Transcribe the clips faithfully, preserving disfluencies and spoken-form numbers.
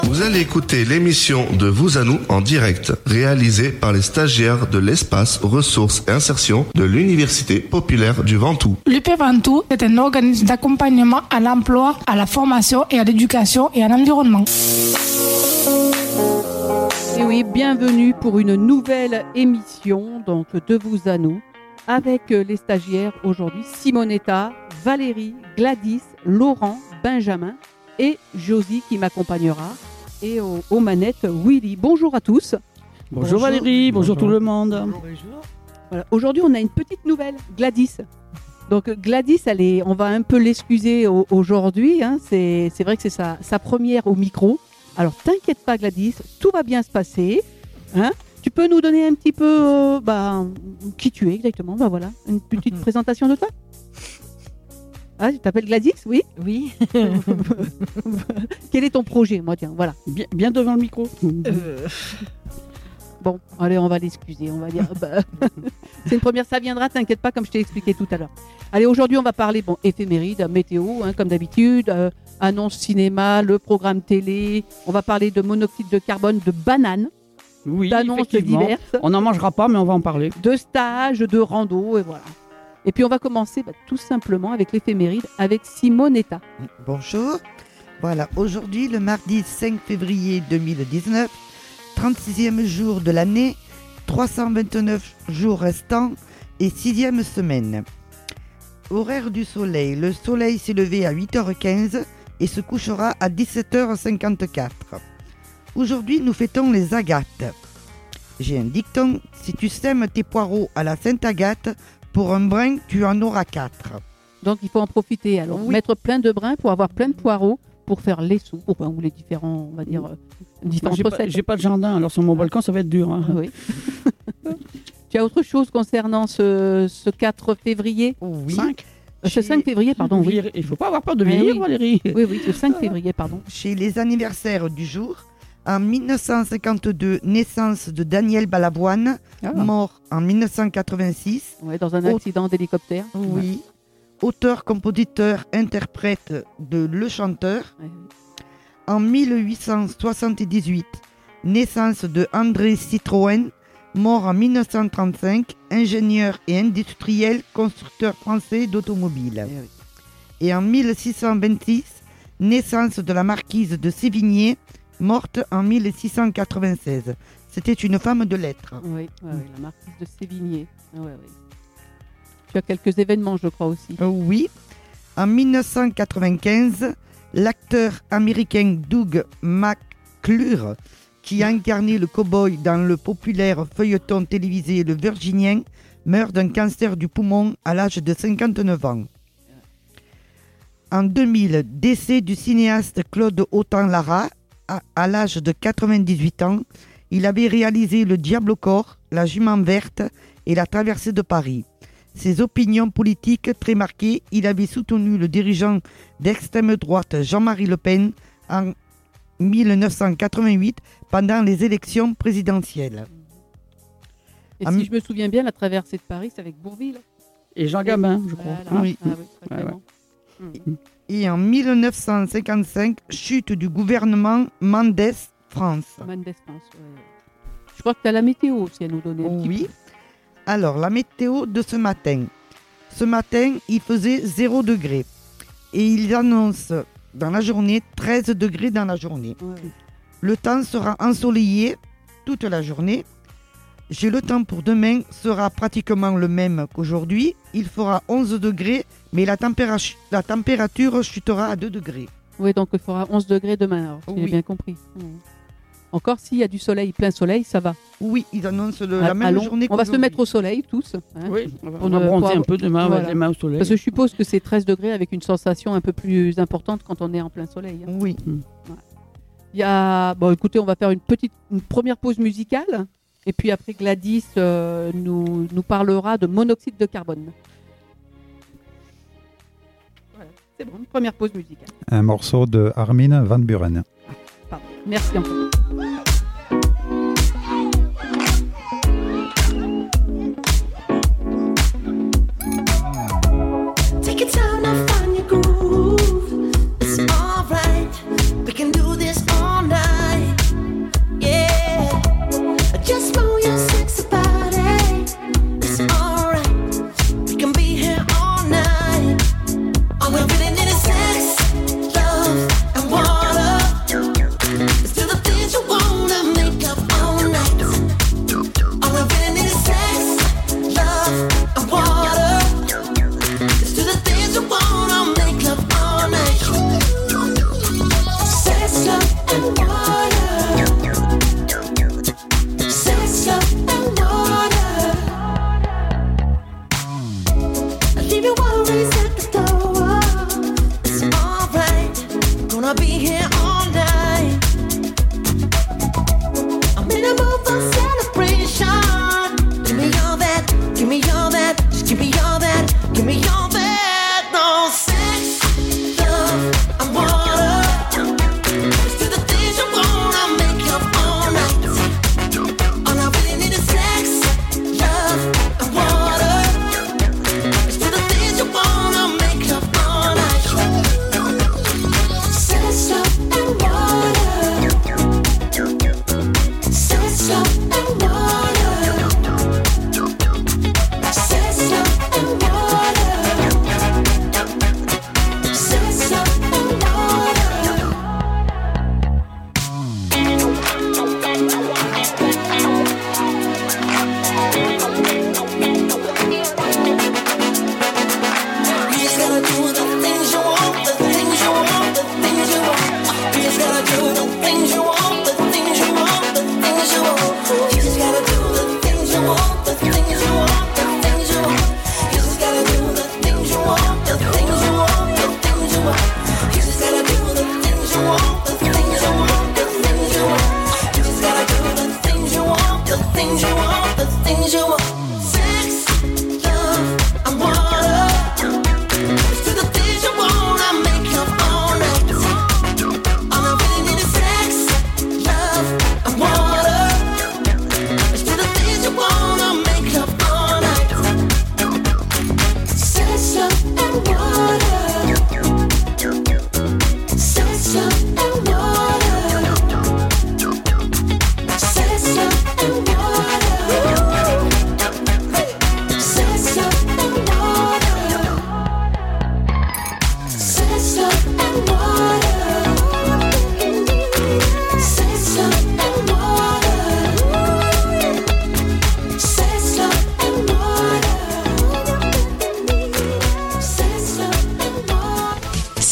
Vous allez écouter l'émission de Vous à nous en direct, réalisée par les stagiaires de l'espace ressources et insertion de l'Université populaire du Ventoux. L'U P Ventoux est un organisme d'accompagnement à l'emploi, à la formation et à l'éducation et à l'environnement. Et oui, bienvenue pour une nouvelle émission donc de Vous à nous, avec les stagiaires aujourd'hui, Simonetta, Valérie, Gladys, Laurent, Benjamin et Josie qui m'accompagnera. Et aux, aux manettes, Willy. Bonjour à tous. Bonjour, bonjour Valérie, bonjour, bonjour tout le monde. Bonjour. Voilà. Aujourd'hui, on a une petite nouvelle, Gladys. Donc Gladys, elle est, on va un peu l'excuser au, aujourd'hui. Hein. C'est, c'est vrai que c'est sa, sa première au micro. Alors t'inquiète pas Gladys, tout va bien se passer. Hein. Tu peux nous donner un petit peu euh, bah, qui tu es exactement. Bah, voilà, une petite présentation de toi. Ah, tu t'appelles Gladys, oui ? Oui. Quel est ton projet, moi, tiens, voilà. Bien, bien devant le micro. Euh... Bon, allez, on va l'excuser, on va dire. Bah... C'est une première, ça viendra, t'inquiète pas, comme je t'ai expliqué tout à l'heure. Allez, aujourd'hui, on va parler, bon, éphéméride, météo, hein, comme d'habitude, euh, annonce cinéma, le programme télé. On va parler de monoxyde de carbone, de bananes. Oui, d'annonces diverses. On n'en mangera pas, mais on va en parler. De stages, de rando, et voilà. Et puis on va commencer bah, tout simplement avec l'éphéméride, avec Simonetta. Bonjour. Voilà, aujourd'hui le mardi cinq février deux mille dix-neuf, trente-sixième jour de l'année, trois cent vingt-neuf jours restants et sixième semaine. Horaire du soleil, le soleil s'est levé à huit heures quinze et se couchera à dix-sept heures cinquante-quatre. Aujourd'hui nous fêtons les agates. J'ai un dicton, si tu sèmes tes poireaux à la Sainte-Agathe, pour un brin, tu en auras quatre. Donc il faut en profiter. Alors oui. Mettre plein de brins pour avoir plein de poireaux pour faire les soupes ou les différents, on va dire, euh, différentes j'ai recettes. Pas, j'ai pas de jardin, alors sur mon balcon ça va être dur. Hein. Ah, oui. Tu as autre chose concernant ce, ce quatre février ? Oui. cinq euh, Ce cinq février, pardon. Oui. Il ne faut pas avoir peur de venir, oui. Valérie. Oui, oui, ce cinq février, pardon. Chez les anniversaires du jour, en dix-neuf cent cinquante-deux, naissance de Daniel Balavoine, ah. mort en dix-neuf cent quatre-vingt-six. Ouais, dans un accident Au... d'hélicoptère. Oui. Ouais. Auteur, compositeur, interprète de Le Chanteur. Ouais. En dix-huit cent soixante-dix-huit, naissance de André Citroën, mort en dix-neuf cent trente-cinq, ingénieur et industriel, constructeur français d'automobiles. Ouais, ouais. Et en mille six cent vingt-six, naissance de la marquise de Sévigné, morte en mille six cent quatre-vingt-seize. C'était une femme de lettres. Oui, ouais, ouais, la marquise de Sévigné. Ah, ouais, ouais. Tu as quelques événements, je crois aussi. Euh, oui. En dix-neuf cent quatre-vingt-quinze, l'acteur américain Doug McClure, qui a incarné le cow-boy dans le populaire feuilleton télévisé Le Virginien, meurt d'un cancer du poumon à l'âge de cinquante-neuf ans. En deux mille, décès du cinéaste Claude Autant-Lara, à l'âge de quatre-vingt-dix-huit ans, il avait réalisé Le Diable au corps, La jument verte et La traversée de Paris. Ses opinions politiques très marquées, il avait soutenu le dirigeant d'extrême droite Jean-Marie Le Pen en dix-neuf cent quatre-vingt-huit pendant les élections présidentielles. Et en si m- je me souviens bien, La traversée de Paris, c'est avec Bourvil. Et Jean Gabin, je crois. Voilà. Oui. Ah, oui, très ouais, ouais. Mmh. Et en dix-neuf cent cinquante-cinq, chute du gouvernement Mendès France. Mendès France, ouais. Je crois que tu as la météo aussi à nous donner. Un oui. Petit peu. Alors, la météo de ce matin. Ce matin, il faisait zéro degré. Et il annonce dans la journée treize degrés dans la journée. Ouais. Le temps sera ensoleillé toute la journée. J'ai le temps pour demain sera pratiquement le même qu'aujourd'hui. Il fera onze degrés, mais la, tempéra- la température chutera à deux degrés. Oui, donc il fera onze degrés demain, alors, si oui. j'ai bien compris. Mmh. Encore s'il y a du soleil, plein soleil, ça va. Oui, ils annoncent le, la même Allons, journée on va se mettre au soleil, tous. Hein, oui, on va, on va bronzer un peu demain, voilà. Les mains au soleil. Parce que je suppose que c'est treize degrés avec une sensation un peu plus importante quand on est en plein soleil. Hein. Oui. Mmh. Ouais. Il y a... Bon, écoutez, on va faire une petite une première pause musicale. Et puis après, Gladys euh, nous, nous parlera de monoxyde de carbone. Voilà, c'est bon, une première pause musicale. Un morceau de Armin van Buuren. Pardon. Merci encore. Take your time to find your groove. It's alright. We can do this all night.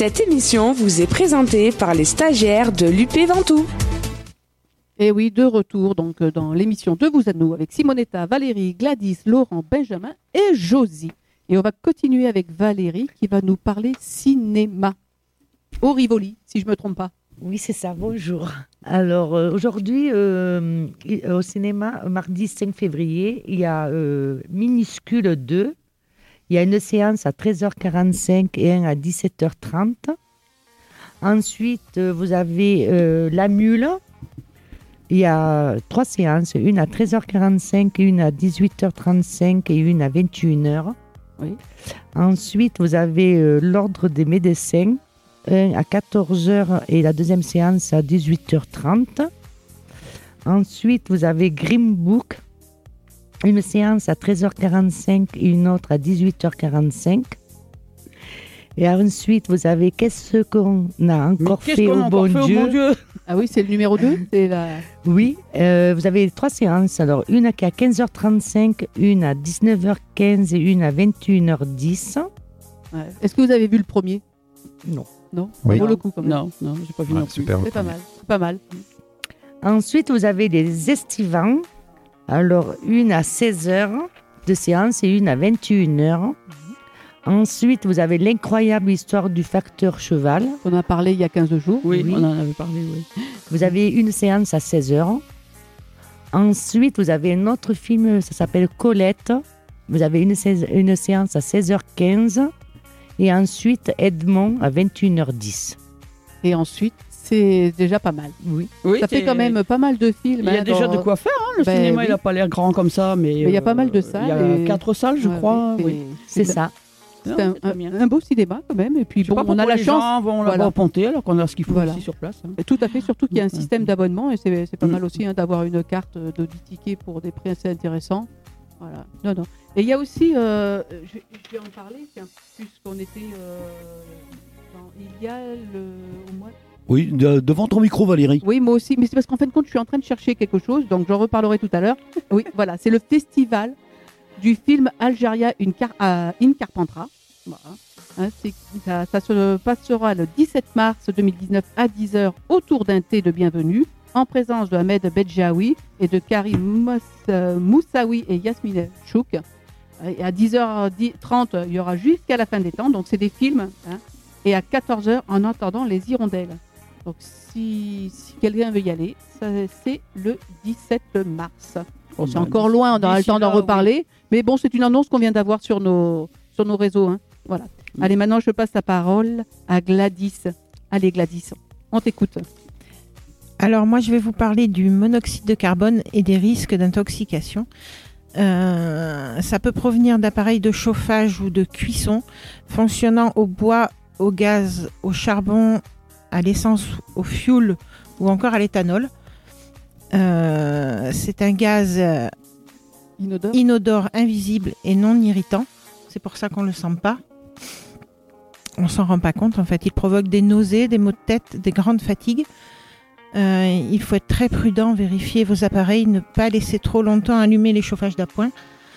Cette émission vous est présentée par les stagiaires de l'U P Ventoux. Et oui, de retour donc dans l'émission De vous à nous avec Simonetta, Valérie, Gladys, Laurent, Benjamin et Josie. Et on va continuer avec Valérie qui va nous parler cinéma. Au Rivoli, si je ne me trompe pas. Oui, c'est ça, bonjour. Alors euh, aujourd'hui, euh, au cinéma, mardi cinq février, il y a euh, Minuscule deux. Il y a une séance à treize heures quarante-cinq et une à dix-sept heures trente. Ensuite, euh, vous avez euh, La Mule. Il y a trois séances, une à treize heures quarante-cinq, une à dix-huit heures trente-cinq et une à vingt et une heures. Oui. Ensuite, vous avez euh, l'Ordre des médecins, un à quatorze heures et la deuxième séance à dix-huit heures trente. Ensuite, vous avez Green Book, une séance à treize heures quarante-cinq et une autre à dix-huit heures quarante-cinq. Et ensuite, vous avez Qu'est-ce qu'on a encore fait, qu'on au, a bon encore fait Dieu? au bon Dieu Ah oui, c'est le numéro deux. C'est la... Oui, euh, vous avez trois séances. Alors, une qui est à quinze heures trente-cinq, une à dix-neuf heures quinze et une à vingt et une heures dix. Ouais. Est-ce que vous avez vu le premier? Non. Non, Oui. pour le coup quand même. Non, non, j'ai pas vu Ouais, non plus. super. C'est pas mal, c'est pas mal. Ensuite, vous avez les estivants. Alors, une à seize heures de séance et une à vingt et une heures. Ensuite, vous avez L'incroyable histoire du facteur cheval. On a parlé il y a quinze jours. Oui, Oui. on en avait parlé, oui. Vous avez une séance à seize heures. Ensuite, vous avez un autre film, ça s'appelle Colette. Vous avez une, sé- une séance à seize heures quinze. Et ensuite, Edmond à vingt et une heures dix. Et ensuite, c'est déjà pas mal. Oui. Oui, Ça fait c'est- quand même pas mal de films. Il y a hein, déjà dans- de quoi faire, hein, le Ben cinéma, oui. il n'a pas l'air grand comme ça, mais... Mais il y a pas mal de euh, salles Il y a et- quatre salles, je Ouais, crois, oui, oui. C'est ça. Non, C'est un, c'est très bien. un- un beau cinéma quand même. Et puis Je sais bon, pas on a pourquoi la les chance. gens vont Voilà. là-bas ponter alors qu'on a ce qu'il faut Voilà. ici sur place. hein. Tout à fait, surtout qu'il y a un Mm. système d'abonnement et c'est c'est pas Mm. mal aussi hein, d'avoir une carte de dix tickets pour des prix assez intéressants. Voilà. Non, non. Et il y a aussi, euh, je, vais- je vais en parler, tiens, puisqu'on était, euh, dans- il y a le, au mois. Oui, de- devant ton micro, Valérie. Oui, moi aussi, mais c'est parce qu'en fin de compte, je suis en train de chercher quelque chose, donc j'en reparlerai tout à l'heure. Oui, voilà, c'est le festival du film Algéria in, Car- à- in Carpentras. Voilà. Hein, c'est- ça, ça se passera le dix-sept mars deux mille dix-neuf à dix heures autour d'un thé de bienvenue en présence de Ahmed Bedjaoui et de Karim Mous- euh, Moussaoui et Yasmine Chouk. Et à dix heures trente, il y aura jusqu'à la fin des temps, donc c'est des films. Hein, et à quatorze heures, en entendant les hirondelles. Donc si, si quelqu'un veut y aller, ça, c'est le dix-sept mars. Bon, c'est bah, encore loin, on aura le d'ici temps d'en là, reparler. Mais bon, c'est une annonce qu'on vient d'avoir sur nos, sur nos réseaux. Hein. Voilà. Mm. Allez, maintenant, je passe la parole à Gladys. Allez, Gladys, on t'écoute. Alors moi, je vais vous parler du monoxyde de carbone et des risques d'intoxication. Euh, ça peut provenir d'appareils de chauffage ou de cuisson fonctionnant au bois, au gaz, au charbon, à l'essence, au fioul ou encore à l'éthanol. Euh, c'est un gaz euh, Inodore. inodore, invisible et non irritant. C'est pour ça qu'on ne le sent pas. On s'en rend pas compte en fait. Il provoque des nausées, des maux de tête, des grandes fatigues. Euh, il faut être très prudent, vérifier vos appareils, ne pas laisser trop longtemps allumer les chauffages d'appoint.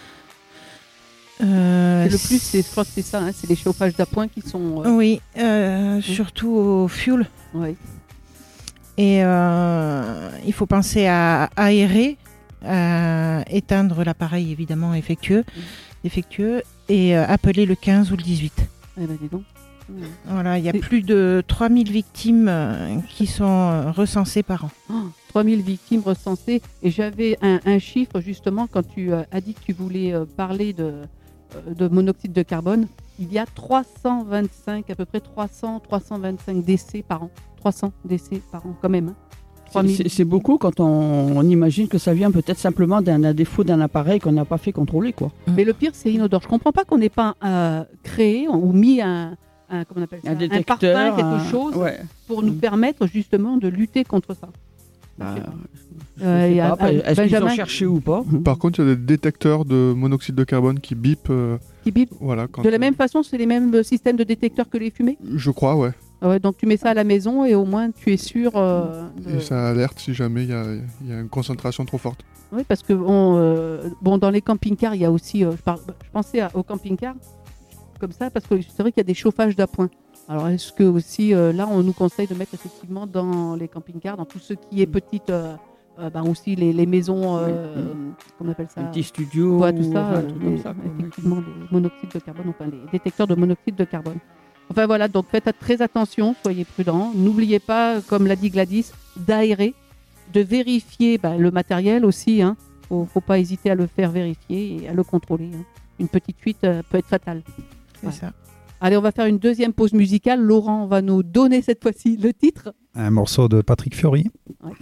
Euh, C'est le plus, c'est- je crois que c'est ça, hein, c'est les chauffages d'appoint qui sont. euh, Oui, euh, surtout au fuel. ouais. Et euh, il faut penser à aérer, à éteindre l'appareil évidemment effectueux, défectueux et euh, appeler le quinze ou le dix-huit. Eh ben, dis donc. Ouais. Voilà, il y a Et- plus de trois mille victimes euh, qui sont euh, recensées par an. Oh, trois mille victimes recensées. Et j'avais un, un chiffre justement quand tu euh, as dit que tu voulais euh, parler de, euh, de monoxyde de carbone. Il y a trois cent vingt-cinq, à peu près trois cents, trois cent vingt-cinq décès par an. trois cents décès par an quand même. Hein. trois mille. C'est- C'est beaucoup quand on, on imagine que ça vient peut-être simplement d'un d'un défaut d'un appareil qu'on n'a pas fait contrôler, quoi. Mais le pire, c'est inodore. Je comprends pas qu'on n'ait pas euh, créé ou mis un, un, comment on appelle ça, Un détecteur, parfum, quelque un- chose ouais. pour nous Mm. permettre justement de lutter contre ça. Bah, je Euh, sais et pas, à- après, à Est-ce qu'ils ont Benjamin- cherché ou pas Par contre, il y a des détecteurs de monoxyde de carbone qui bipent. euh, Qui bip. voilà, quand, De la même façon, c'est les mêmes systèmes de détecteurs que les fumées. Je crois, ouais. Ah ouais, donc tu mets ça à la maison et au moins tu es sûr. euh, de- Et ça alerte si jamais il y a, il y a une concentration trop forte. Oui, parce que on, euh, bon, dans les camping-cars, il y a aussi. euh, je, parle- je pensais à- aux camping-cars comme ça parce que c'est vrai qu'il y a des chauffages d'appoint. Alors, est-ce que aussi, euh, là, on nous conseille de mettre effectivement dans les camping-cars, dans tout ce qui est petite, euh, euh, ben aussi les, les maisons, euh, Oui. comment on appelle ça, Un petit studio, ouais, tout ça, enfin, euh, tout les- comme ça, quoi, effectivement, les monoxydes de carbone, enfin les détecteurs de monoxyde de carbone. Enfin voilà, donc faites très attention, soyez prudents. N'oubliez pas, comme l'a dit Gladys, d'aérer, de vérifier ben, le matériel aussi. Il hein. ne faut, faut pas hésiter à le faire vérifier et à le contrôler. Hein. Une petite fuite euh, peut être fatale. C'est Ouais. ça. Allez, on va faire une deuxième pause musicale. Laurent va nous donner cette fois-ci le titre. Un morceau de Patrick Fiori. Ouais.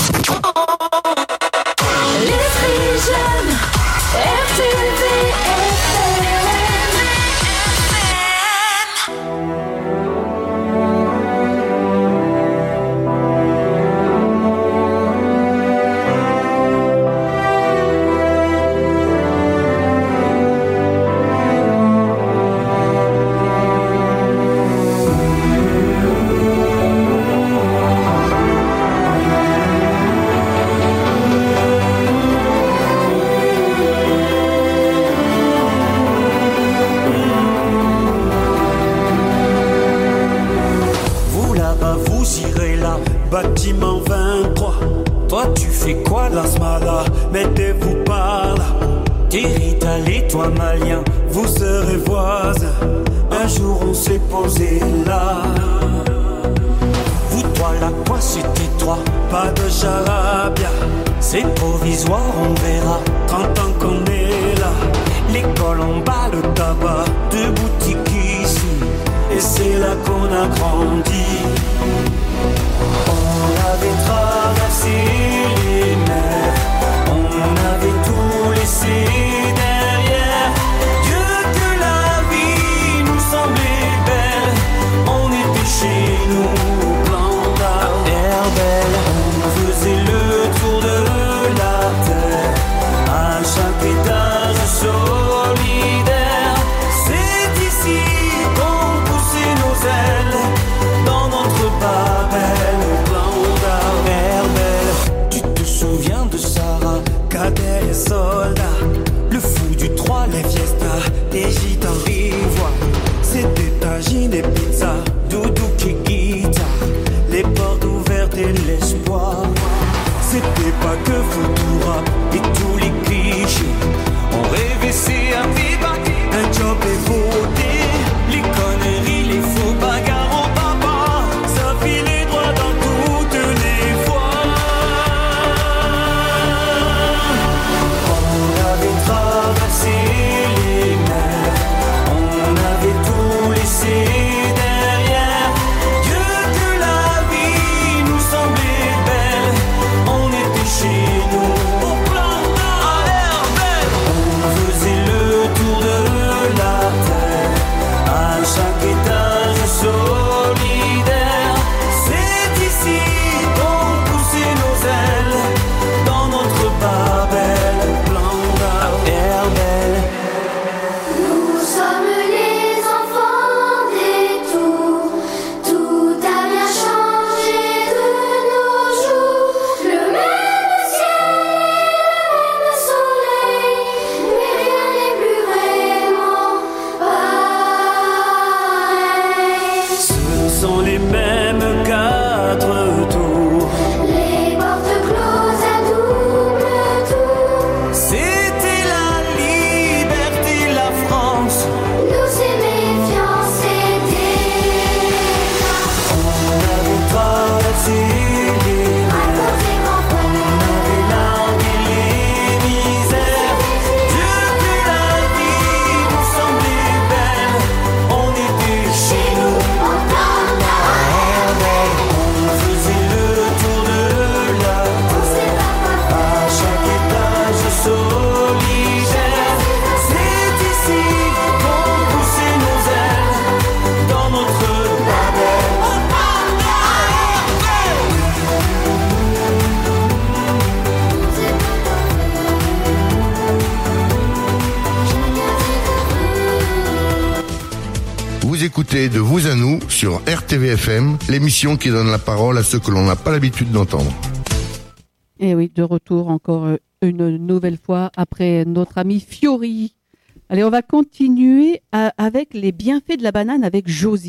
Les très jeunes, R T V F M. Bâtiment vingt-trois, toi tu fais quoi la smala? Mettez-vous par là. Thierry et toi malien, vous serez voisins. Un jour on s'est posé là. Vous toi là quoi c'était toi? Pas de charabia, c'est provisoire on verra. Trente ans qu'on est là. L'école en bas, le tabac, deux boutiques ici. Et c'est là qu'on a grandi. On avait traversé les mers, on avait tout laissé derrière. Dieu que la vie nous semblait belle, on était chez nous au plan d'Arc, Herbel. On faisait le tour de la terre, à chaque étage solidaire. C'est ici qu'on poussait nos ailes, dans notre Babel. Cadet et soldat, le fou du trois, les fiestas, les gitans ivoires. C'était tagine et pizza, doudou qui guitare, les portes ouvertes et l'espoir. C'était pas que foutu rap et tous les clichés. On rêvait c'est un viva, un job et voter. Les conneries, les faux bagarres au papa, ça filait droit dans toutes les voies. Traverser les mers, on avait tout laissé derrière. Dieu que la vie nous semblait belle, on était chez nous au plan à Herbel. On faisait le tour de la terre, à chaque étage solidaire. C'est ici qu'on poussait nos ailes, dans notre Babel. Nous sommes les enfants des tours, tout a bien changé de nos jours. Le même ciel, le même soleil, mais rien n'est plus vraiment pareil. Ce sont les mêmes quatre tours, les portes closes à double tour. C'était la liberté, la France. Nous ces méfiants, c'était On avait traversé les mers, on avait largué les misères. Dieu que la vie nous semblait belle, on était chez nous à Herbel. On faisait le tour de la terre, à chaque étage solidaire. C'est ici qu'on poussait nos ailes, dans notre Babel. Vous écoutez De Vous à Nous sur R T V F M, l'émission qui donne la parole à ceux que l'on n'a pas l'habitude d'entendre. Et oui, de retour encore euh, une nouvelle fois après notre ami Fiori. Allez, on va continuer à- avec les bienfaits de la banane avec Josie.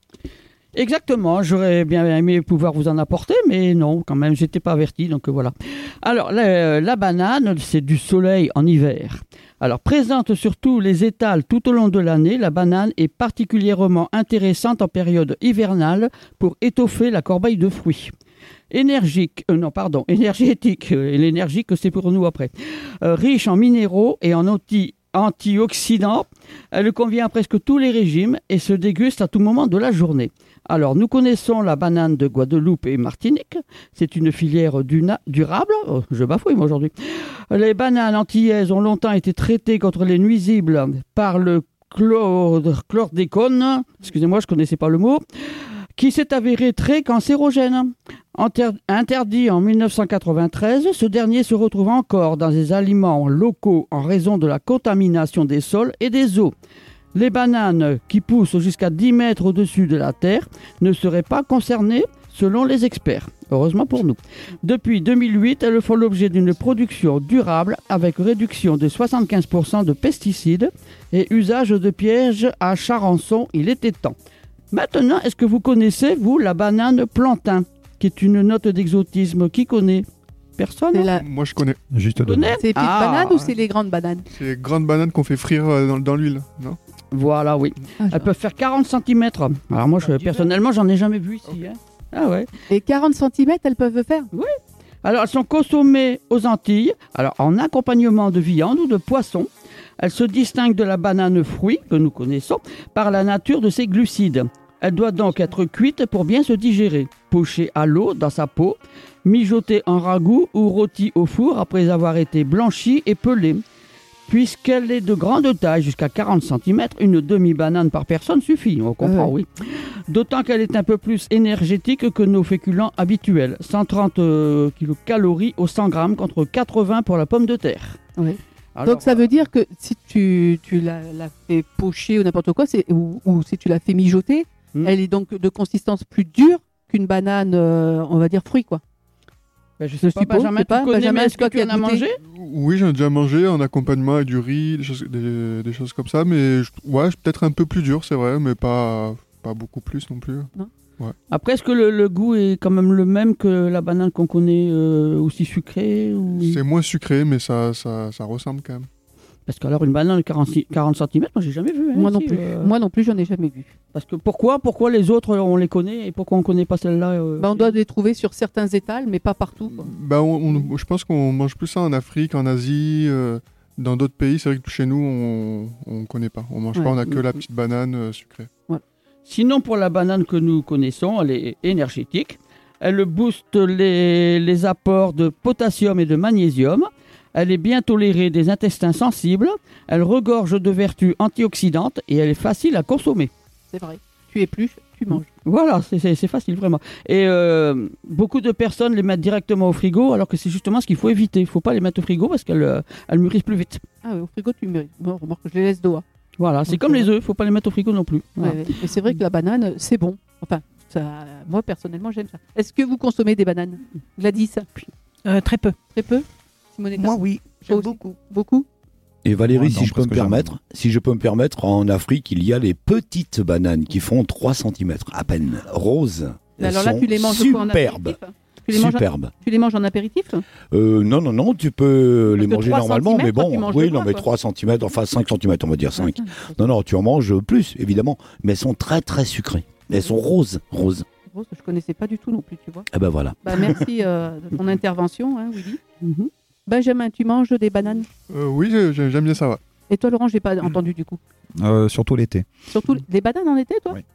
Exactement, j'aurais bien aimé pouvoir vous en apporter, mais non, quand même, j'étais pas averti, donc euh, voilà. Alors, la, la banane, c'est du soleil en hiver. Alors, présente sur tous les étals tout au long de l'année, la banane est particulièrement intéressante en période hivernale pour étoffer la corbeille de fruits. Énergique, euh, non pardon, énergétique, euh, et l'énergique c'est pour nous après. Euh, riche en minéraux et en anti antioxydants, elle convient à presque tous les régimes et se déguste à tout moment de la journée. Alors, nous connaissons la banane de Guadeloupe et Martinique. C'est une filière duna- durable. Oh, je bafouille, moi, aujourd'hui. Les bananes antillaises ont longtemps été traitées contre les nuisibles par le chlor- chlordécone. Excusez-moi, je ne connaissais pas le mot. Qui s'est avéré très cancérogène. Inter- interdit en mille neuf cent quatre-vingt-treize, ce dernier se retrouve encore dans des aliments locaux en raison de la contamination des sols et des eaux. Les bananes qui poussent jusqu'à dix mètres au-dessus de la terre ne seraient pas concernées selon les experts. Heureusement pour nous. Depuis deux mille huit, elles font l'objet d'une production durable avec réduction de soixante-quinze pour cent de pesticides et usage de pièges à charançon. Il était temps. Maintenant, est-ce que vous connaissez, vous, la banane plantain, qui est une note d'exotisme? Qui connaît? Personne? La... Moi, je connais. Juste deux. C'est les petites ah. bananes ou c'est les grandes bananes? C'est les grandes bananes qu'on fait frire dans, dans l'huile, non? Voilà, oui. Ah, elles peuvent faire quarante centimètres. Alors moi, je, personnellement, j'en ai jamais vu ici. Okay. Hein. Ah ouais. Et quarante centimètres, elles peuvent faire? Oui. Alors, elles sont consommées aux Antilles, alors en accompagnement de viande ou de poisson. Elles se distinguent de la banane fruit, que nous connaissons, par la nature de ses glucides. Elle doit donc être cuite pour bien se digérer, pochée à l'eau dans sa peau, mijotée en ragoût ou rôtie au four après avoir été blanchie et pelée. Puisqu'elle est de grande taille, jusqu'à quarante centimètres, une demi-banane par personne suffit, on comprend, oui. oui. D'autant qu'elle est un peu plus énergétique que nos féculents habituels. cent trente euh, kilocalories au cent grammes contre quatre-vingts pour la pomme de terre. Oui. Alors, donc ça veut dire que si tu, tu l'as, l'as fait pocher ou n'importe quoi, c'est, ou, ou si tu l'as fait mijoter, hmm. elle est donc de consistance plus dure qu'une banane, euh, on va dire fruit, quoi. Ben, je sais je pas, suppose, Benjamin, tu pas, connais, Benjamin, est-ce que tu en as mangé? Oui, j'en ai déjà mangé en accompagnement avec du riz, des choses, des, des choses comme ça, mais je, ouais, peut-être un peu plus dur, c'est vrai, mais pas, pas beaucoup plus non plus. Non. Ouais. Après, est-ce que le, le goût est quand même le même que la banane qu'on connaît, euh, aussi sucrée ou... C'est moins sucré, mais ça, ça, ça ressemble quand même. Parce qu'alors, une banane de quarante centimètres, moi, j'ai jamais vu. Hein, moi, ici, non plus. Euh... moi non plus, j'en ai jamais vu. Parce que pourquoi, pourquoi les autres, on les connaît et pourquoi on ne connaît pas celle-là euh... bah, on doit les trouver sur certains étals, mais pas partout. Quoi. Bah, on, on, je pense qu'on mange plus ça en Afrique, en Asie, euh, dans d'autres pays. C'est vrai que chez nous, on ne connaît pas. On ne mange ouais. pas, on n'a que la petite banane euh, sucrée. Ouais. Sinon, pour la banane que nous connaissons, elle est énergétique. Elle booste les, les apports de potassium et de magnésium. Elle est bien tolérée des intestins sensibles. Elle regorge de vertus antioxydantes et elle est facile à consommer. C'est vrai. Tu épluches, tu manges. Voilà, c'est, c'est, c'est facile vraiment. Et euh, beaucoup de personnes les mettent directement au frigo, alors que c'est justement ce qu'il faut éviter. Il ne faut pas les mettre au frigo parce qu'elles euh, elles mûrissent plus vite. Ah oui, au frigo, tu mûris. Bon, remarque, je les laisse dehors. Voilà, c'est Donc, comme euh... les œufs, il ne faut pas les mettre au frigo non plus. Voilà. Ouais, mais c'est vrai que la banane, c'est bon. Enfin, ça, moi, personnellement, j'aime ça. Est-ce que vous consommez des bananes, Gladys? euh, Très peu. Très peu. Simonetta? Moi, oui. J'aime beaucoup. Beaucoup. Et Valérie, ouais, si non, je peux me permettre, si je peux me permettre, en Afrique, il y a les petites bananes qui font trois centimètres à peine, roses. Mais alors là, tu les manges superbes. En apéritif tu les Superbe. En, tu les manges en apéritif euh, Non, non, non, tu peux Parce les manger normalement, mais bon, oui, non, quoi, mais trois centimètres, enfin cinq centimètres, on va dire cinq. Non, non, tu en manges plus, évidemment, mais elles sont très, très sucrées. Elles sont roses, roses. Roses, je connaissais pas du tout non plus, tu vois. Ah ben voilà. Bah, merci euh, de ton intervention, hein, Willy. Mm-hmm. Benjamin, tu manges des bananes? euh, Oui, j'aime bien ça, ouais. Et toi, Laurent, j'ai pas mmh. entendu du coup. Euh, surtout l'été. Surtout les bananes en été, toi? Oui.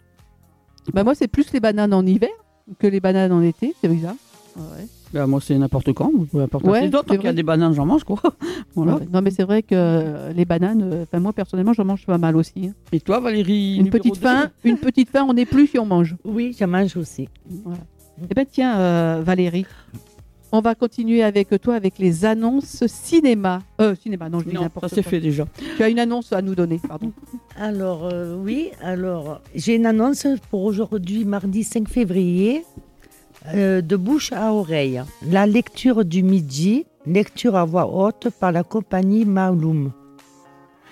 Bah moi, c'est plus les bananes en hiver que les bananes en été, c'est bizarre. Ouais. Bah, moi, c'est n'importe quand. N'importe ouais, d'autres, tant qu'il y a des bananes, j'en mange, quoi. Voilà. Ouais. Non, mais c'est vrai que euh, les bananes, euh, moi, personnellement, j'en mange pas mal aussi. Hein. Et toi, Valérie? Une petite faim, une petite faim, on n'est plus si on mange. Oui, je mange aussi. Voilà. Eh bien, tiens, euh, Valérie, on va continuer avec toi avec les annonces cinéma. Euh, cinéma, non, je dis non, n'importe quoi. Ça, c'est fait déjà. Tu as une annonce à nous donner, pardon. Alors, euh, oui, alors, j'ai une annonce pour aujourd'hui, mardi cinq février. Euh, de bouche à oreille. La lecture du midi, lecture à voix haute par la compagnie Maloum.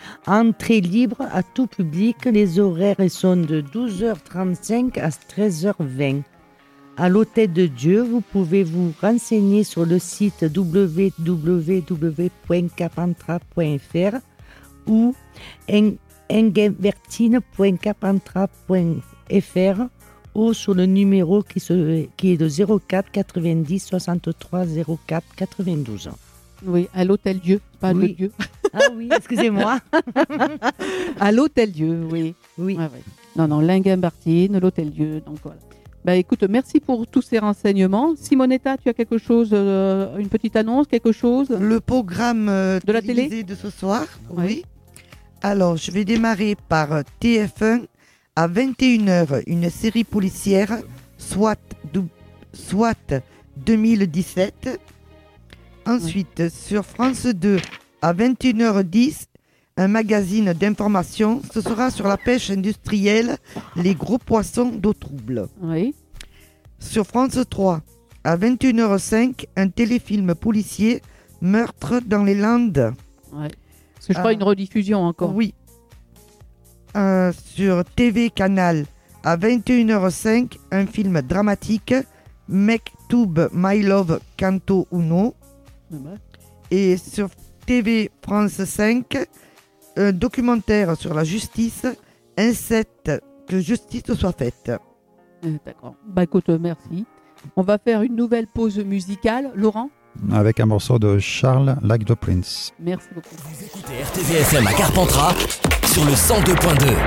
Entrée libre à tout public. Les horaires sont de douze heures trente-cinq à treize heures vingt. À l'Hôtel de Dieu, vous pouvez vous renseigner sur le site w w w point carpentras point f r ou enguenvertine point carpentras point f r ou sur le numéro qui, se, qui est de zéro quatre quatre-vingt-dix soixante-trois zéro quatre quatre-vingt-douze. Oui, à l'Hôtel Dieu, pas Oui. le Dieu. Ah oui, excusez-moi. À l'Hôtel Dieu, oui. Oui. Ouais, ouais. Non, non, Linguin-Bartine, l'Hôtel Dieu, donc voilà. Bah écoute, merci pour tous ces renseignements. Simonetta, tu as quelque chose, euh, une petite annonce, quelque chose? Le programme euh, de la télé télévisé de ce soir, Oui. oui. Alors, je vais démarrer par euh, T F un à vingt et une heures, une série policière, SWAT, dou- SWAT deux mille dix-sept. Ensuite, sur France deux, à vingt et une heures dix, un magazine d'information. Ce sera sur la pêche industrielle, les gros poissons d'eau trouble. Oui. Sur France trois, à vingt et une heures cinq, un téléfilm policier, Meurtre dans les Landes. Ouais. Parce que je crois Ah. une rediffusion encore. Oui. Euh, sur T V Canal, à vingt et une heures cinq, un film dramatique, Mektoub My Love Canto Uno. Et sur T V France cinq, un documentaire sur la justice, Inceste, que justice soit faite. Euh, D'accord. Bah écoute, euh, merci. On va faire une nouvelle pause musicale. Laurent, Avec un morceau de Charles, Like the Prince. merci beaucoup. R T V F M à Carpentras sur le cent deux point deux.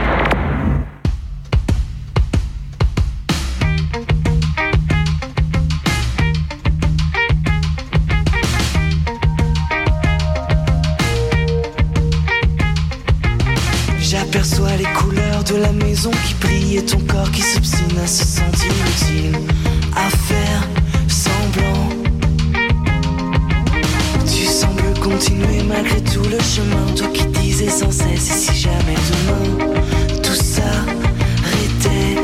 J'aperçois les couleurs de la maison qui brille et ton corps qui s'obstine à se sentir utile, à faire semblant. Tu sembles continuer malgré tout le chemin, toi qui disais sans cesse et si jamais demain tout s'arrêtait.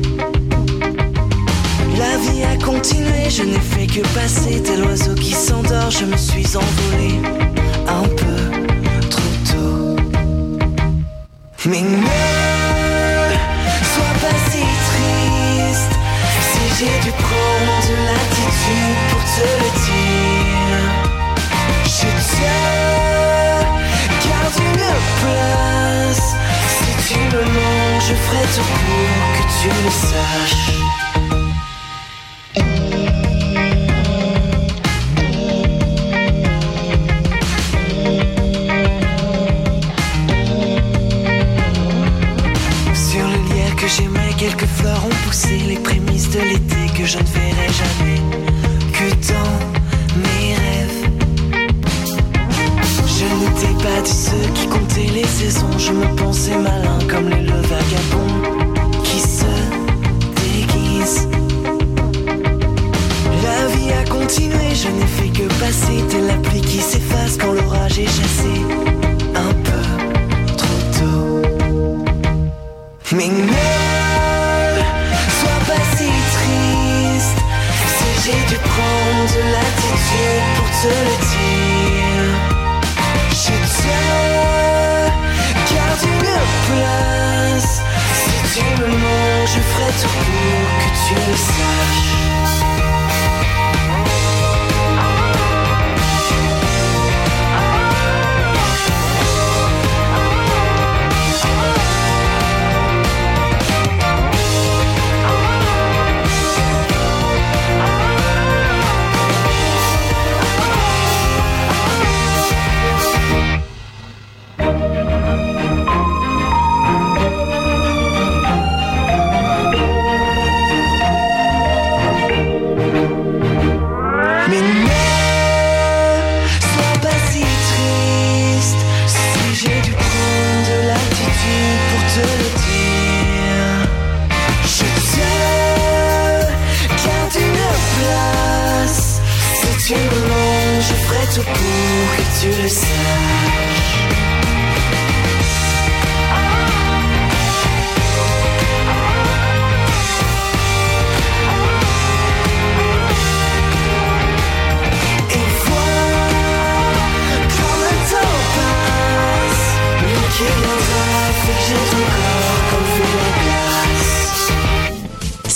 La vie a continué, je n'ai fait que passer, tel oiseau qui s'endort, je me suis envolé un peu trop tôt. Mais ne sois pas si triste, si j'ai dû prendre de l'attitude pour te le dire. Je te garde une place, si tu me manges, je ferai tout pour que tu le saches. Que j'aimais, quelques fleurs ont poussé, les prémices de l'été que je ne verrai jamais que dans mes rêves. Je n'étais pas de ceux qui comptaient les saisons, je me pensais malin comme les le vagabond qui se déguise. La vie a continué, je n'ai fait que passer, telle la pluie qui s'efface quand l'orage est chassé un peu trop tôt. Mais ne sois pas si triste, si j'ai dû prendre de l'attitude pour te le dire. Je te garde une place, si tu me manges, je ferai tout pour que tu le saches. Tu me manges, je ferai tout pour que tu le saches. Et vois, comme le temps passe, le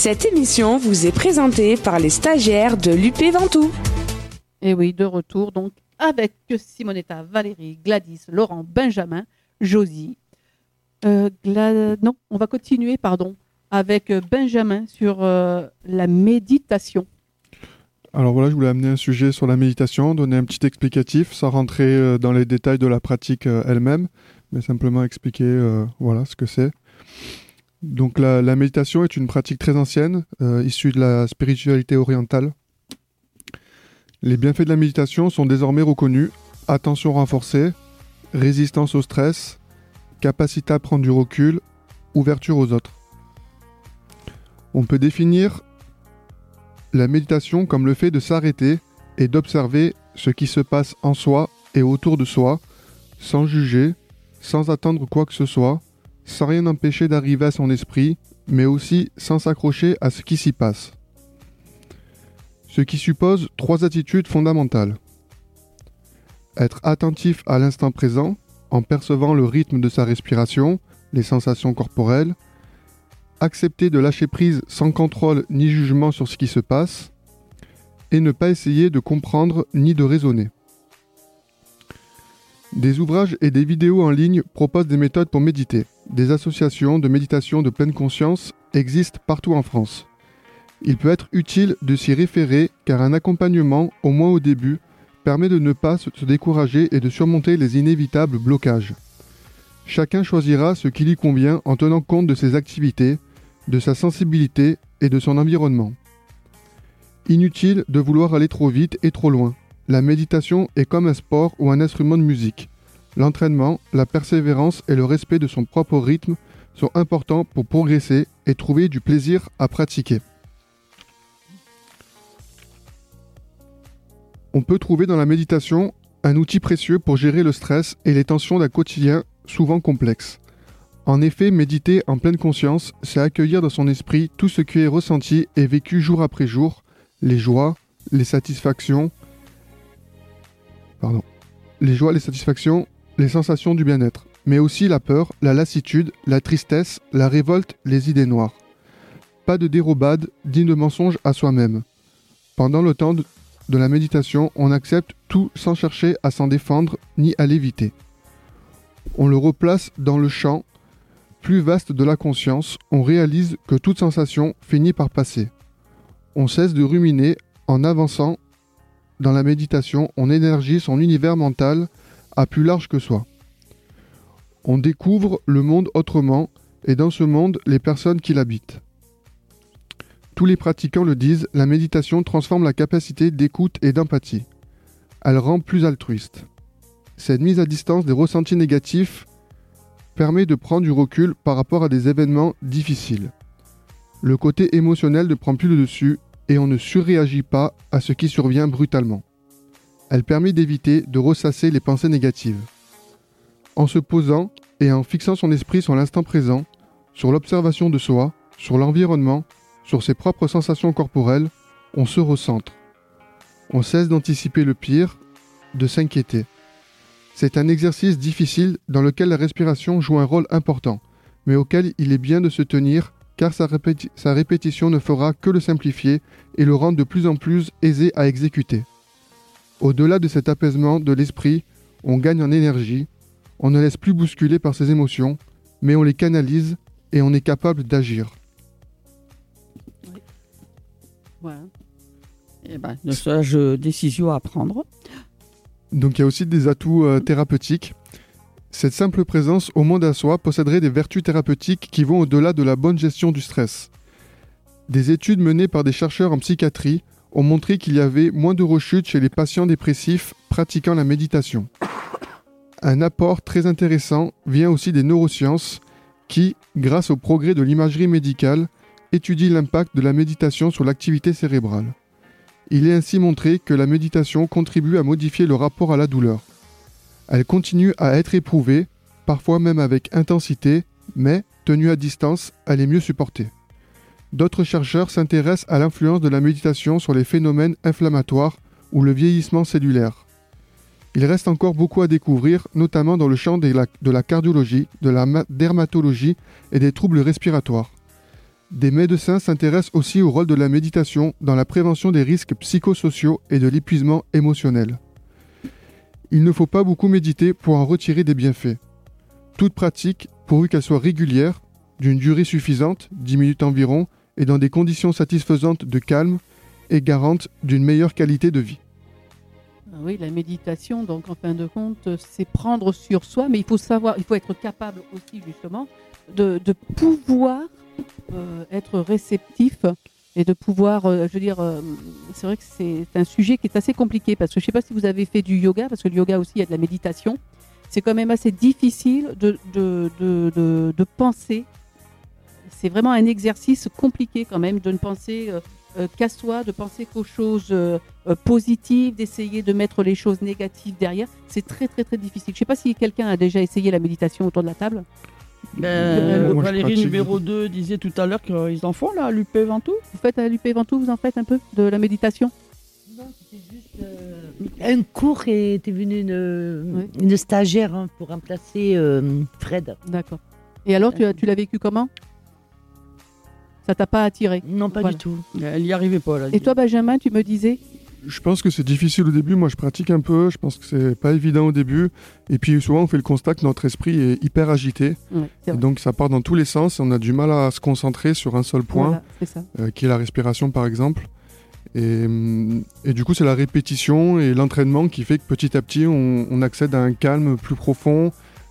Cette émission vous est présentée par les stagiaires de l'U P Ventoux. Et oui, de retour donc avec Simonetta, Valérie, Gladys, Laurent, Benjamin, Josie. Euh, Gla... Non, on va continuer, pardon, avec Benjamin sur euh, la méditation. Alors voilà, je voulais amener un sujet sur la méditation, donner un petit explicatif, sans rentrer euh, dans les détails de la pratique euh, elle-même, mais simplement expliquer euh, voilà, ce que c'est. Donc la, la méditation est une pratique très ancienne, euh, issue de la spiritualité orientale. Les bienfaits de la méditation sont désormais reconnus: attention renforcée, résistance au stress, capacité à prendre du recul, ouverture aux autres. On peut définir la méditation comme le fait de s'arrêter et d'observer ce qui se passe en soi et autour de soi, sans juger, sans attendre quoi que ce soit, sans rien empêcher d'arriver à son esprit, mais aussi sans s'accrocher à ce qui s'y passe. Ce qui suppose trois attitudes fondamentales. Être attentif à l'instant présent, en percevant le rythme de sa respiration, les sensations corporelles. Accepter de lâcher prise sans contrôle ni jugement sur ce qui se passe. Et ne pas essayer de comprendre ni de raisonner. Des ouvrages et des vidéos en ligne proposent des méthodes pour méditer. Des associations de méditation de pleine conscience existent partout en France. Il peut être utile de s'y référer car un accompagnement, au moins au début, permet de ne pas se décourager et de surmonter les inévitables blocages. Chacun choisira ce qui lui convient en tenant compte de ses activités, de sa sensibilité et de son environnement. Inutile de vouloir aller trop vite et trop loin. La méditation est comme un sport ou un instrument de musique. L'entraînement, la persévérance et le respect de son propre rythme sont importants pour progresser et trouver du plaisir à pratiquer. On peut trouver dans la méditation un outil précieux pour gérer le stress et les tensions d'un quotidien souvent complexe. En effet, méditer en pleine conscience, c'est accueillir dans son esprit tout ce qui est ressenti et vécu jour après jour, les joies, les satisfactions, pardon, les joies, les satisfactions, les sensations du bien-être, mais aussi la peur, la lassitude, la tristesse, la révolte, les idées noires. Pas de dérobade, ni de mensonge à soi-même. Pendant le temps de de la méditation, on accepte tout sans chercher à s'en défendre ni à l'éviter. On le replace dans le champ plus vaste de la conscience, on réalise que toute sensation finit par passer. On cesse de ruminer en avançant dans la méditation, on élargit son univers mental à plus large que soi. On découvre le monde autrement et dans ce monde, les personnes qui l'habitent. Tous les pratiquants le disent, la méditation transforme la capacité d'écoute et d'empathie. Elle rend plus altruiste. Cette mise à distance des ressentis négatifs permet de prendre du recul par rapport à des événements difficiles. Le côté émotionnel ne prend plus le dessus et on ne surréagit pas à ce qui survient brutalement. Elle permet d'éviter de ressasser les pensées négatives. En se posant et en fixant son esprit sur l'instant présent, sur l'observation de soi, sur l'environnement, sur ses propres sensations corporelles, on se recentre. On cesse d'anticiper le pire, de s'inquiéter. C'est un exercice difficile dans lequel la respiration joue un rôle important, mais auquel il est bien de se tenir car sa, répéti- sa répétition ne fera que le simplifier et le rendre de plus en plus aisé à exécuter. Au-delà de cet apaisement de l'esprit, on gagne en énergie, on ne laisse plus bousculer par ses émotions, mais on les canalise et on est capable d'agir. Voilà. Et ben, de sages décisions à prendre. Donc il y a aussi des atouts euh, thérapeutiques. Cette simple présence au monde à soi posséderait des vertus thérapeutiques qui vont au-delà de la bonne gestion du stress. Des études menées par des chercheurs en psychiatrie ont montré qu'il y avait moins de rechutes chez les patients dépressifs pratiquant la méditation. Un apport très intéressant vient aussi des neurosciences qui, grâce au progrès de l'imagerie médicale, étudie l'impact de la méditation sur l'activité cérébrale. Il est ainsi montré que la méditation contribue à modifier le rapport à la douleur. Elle continue à être éprouvée, parfois même avec intensité, mais, tenue à distance, elle est mieux supportée. D'autres chercheurs s'intéressent à l'influence de la méditation sur les phénomènes inflammatoires ou le vieillissement cellulaire. Il reste encore beaucoup à découvrir, notamment dans le champ de la, de la cardiologie, de la dermatologie et des troubles respiratoires. Des médecins s'intéressent aussi au rôle de la méditation dans la prévention des risques psychosociaux et de l'épuisement émotionnel. Il ne faut pas beaucoup méditer pour en retirer des bienfaits. Toute pratique, pourvu qu'elle soit régulière, d'une durée suffisante, dix minutes environ, et dans des conditions satisfaisantes de calme, est garante d'une meilleure qualité de vie. Ah oui, la méditation, donc en fin de compte, c'est prendre sur soi, mais il faut savoir, il faut être capable aussi justement de, de pouvoir euh, être réceptif et de pouvoir, euh, je veux dire, euh, c'est vrai que c'est un sujet qui est assez compliqué parce que je ne sais pas si vous avez fait du yoga, parce que le yoga aussi il y a de la méditation, c'est quand même assez difficile de, de, de, de, de penser. C'est vraiment un exercice compliqué quand même de ne penser euh, euh, qu'à soi, de penser qu'aux choses euh, euh, positives, d'essayer de mettre les choses négatives derrière. C'est très très très difficile. Je ne sais pas si quelqu'un a déjà essayé la méditation autour de la table. Ben, Euh, moi, je Valérie pratique. numéro deux disait tout à l'heure qu'ils en font là, à l'U P Ventoux. Vous faites à l'U P Ventoux, vous en faites un peu de la méditation? Un cours et était venue une, une stagiaire hein, pour remplacer euh, Fred. D'accord. Et alors, tu, as- tu l'as vécu comment? Ça t'a pas attiré? Non, pas Voilà. du tout. Elle n'y arrivait pas là. Et toi, Benjamin, tu me disais? Je pense que c'est difficile au début. Moi, je pratique un peu. Je pense que c'est pas évident au début. Et puis, souvent, on fait le constat que notre esprit est hyper agité. Ouais, c'est Et vrai. donc, ça part dans tous les sens. Et on a du mal à se concentrer sur un seul point, Voilà, c'est ça. euh, qui est la respiration, par exemple. Et, hum, et du coup, c'est la répétition et l'entraînement qui fait que petit à petit, on, on accède à un calme plus profond,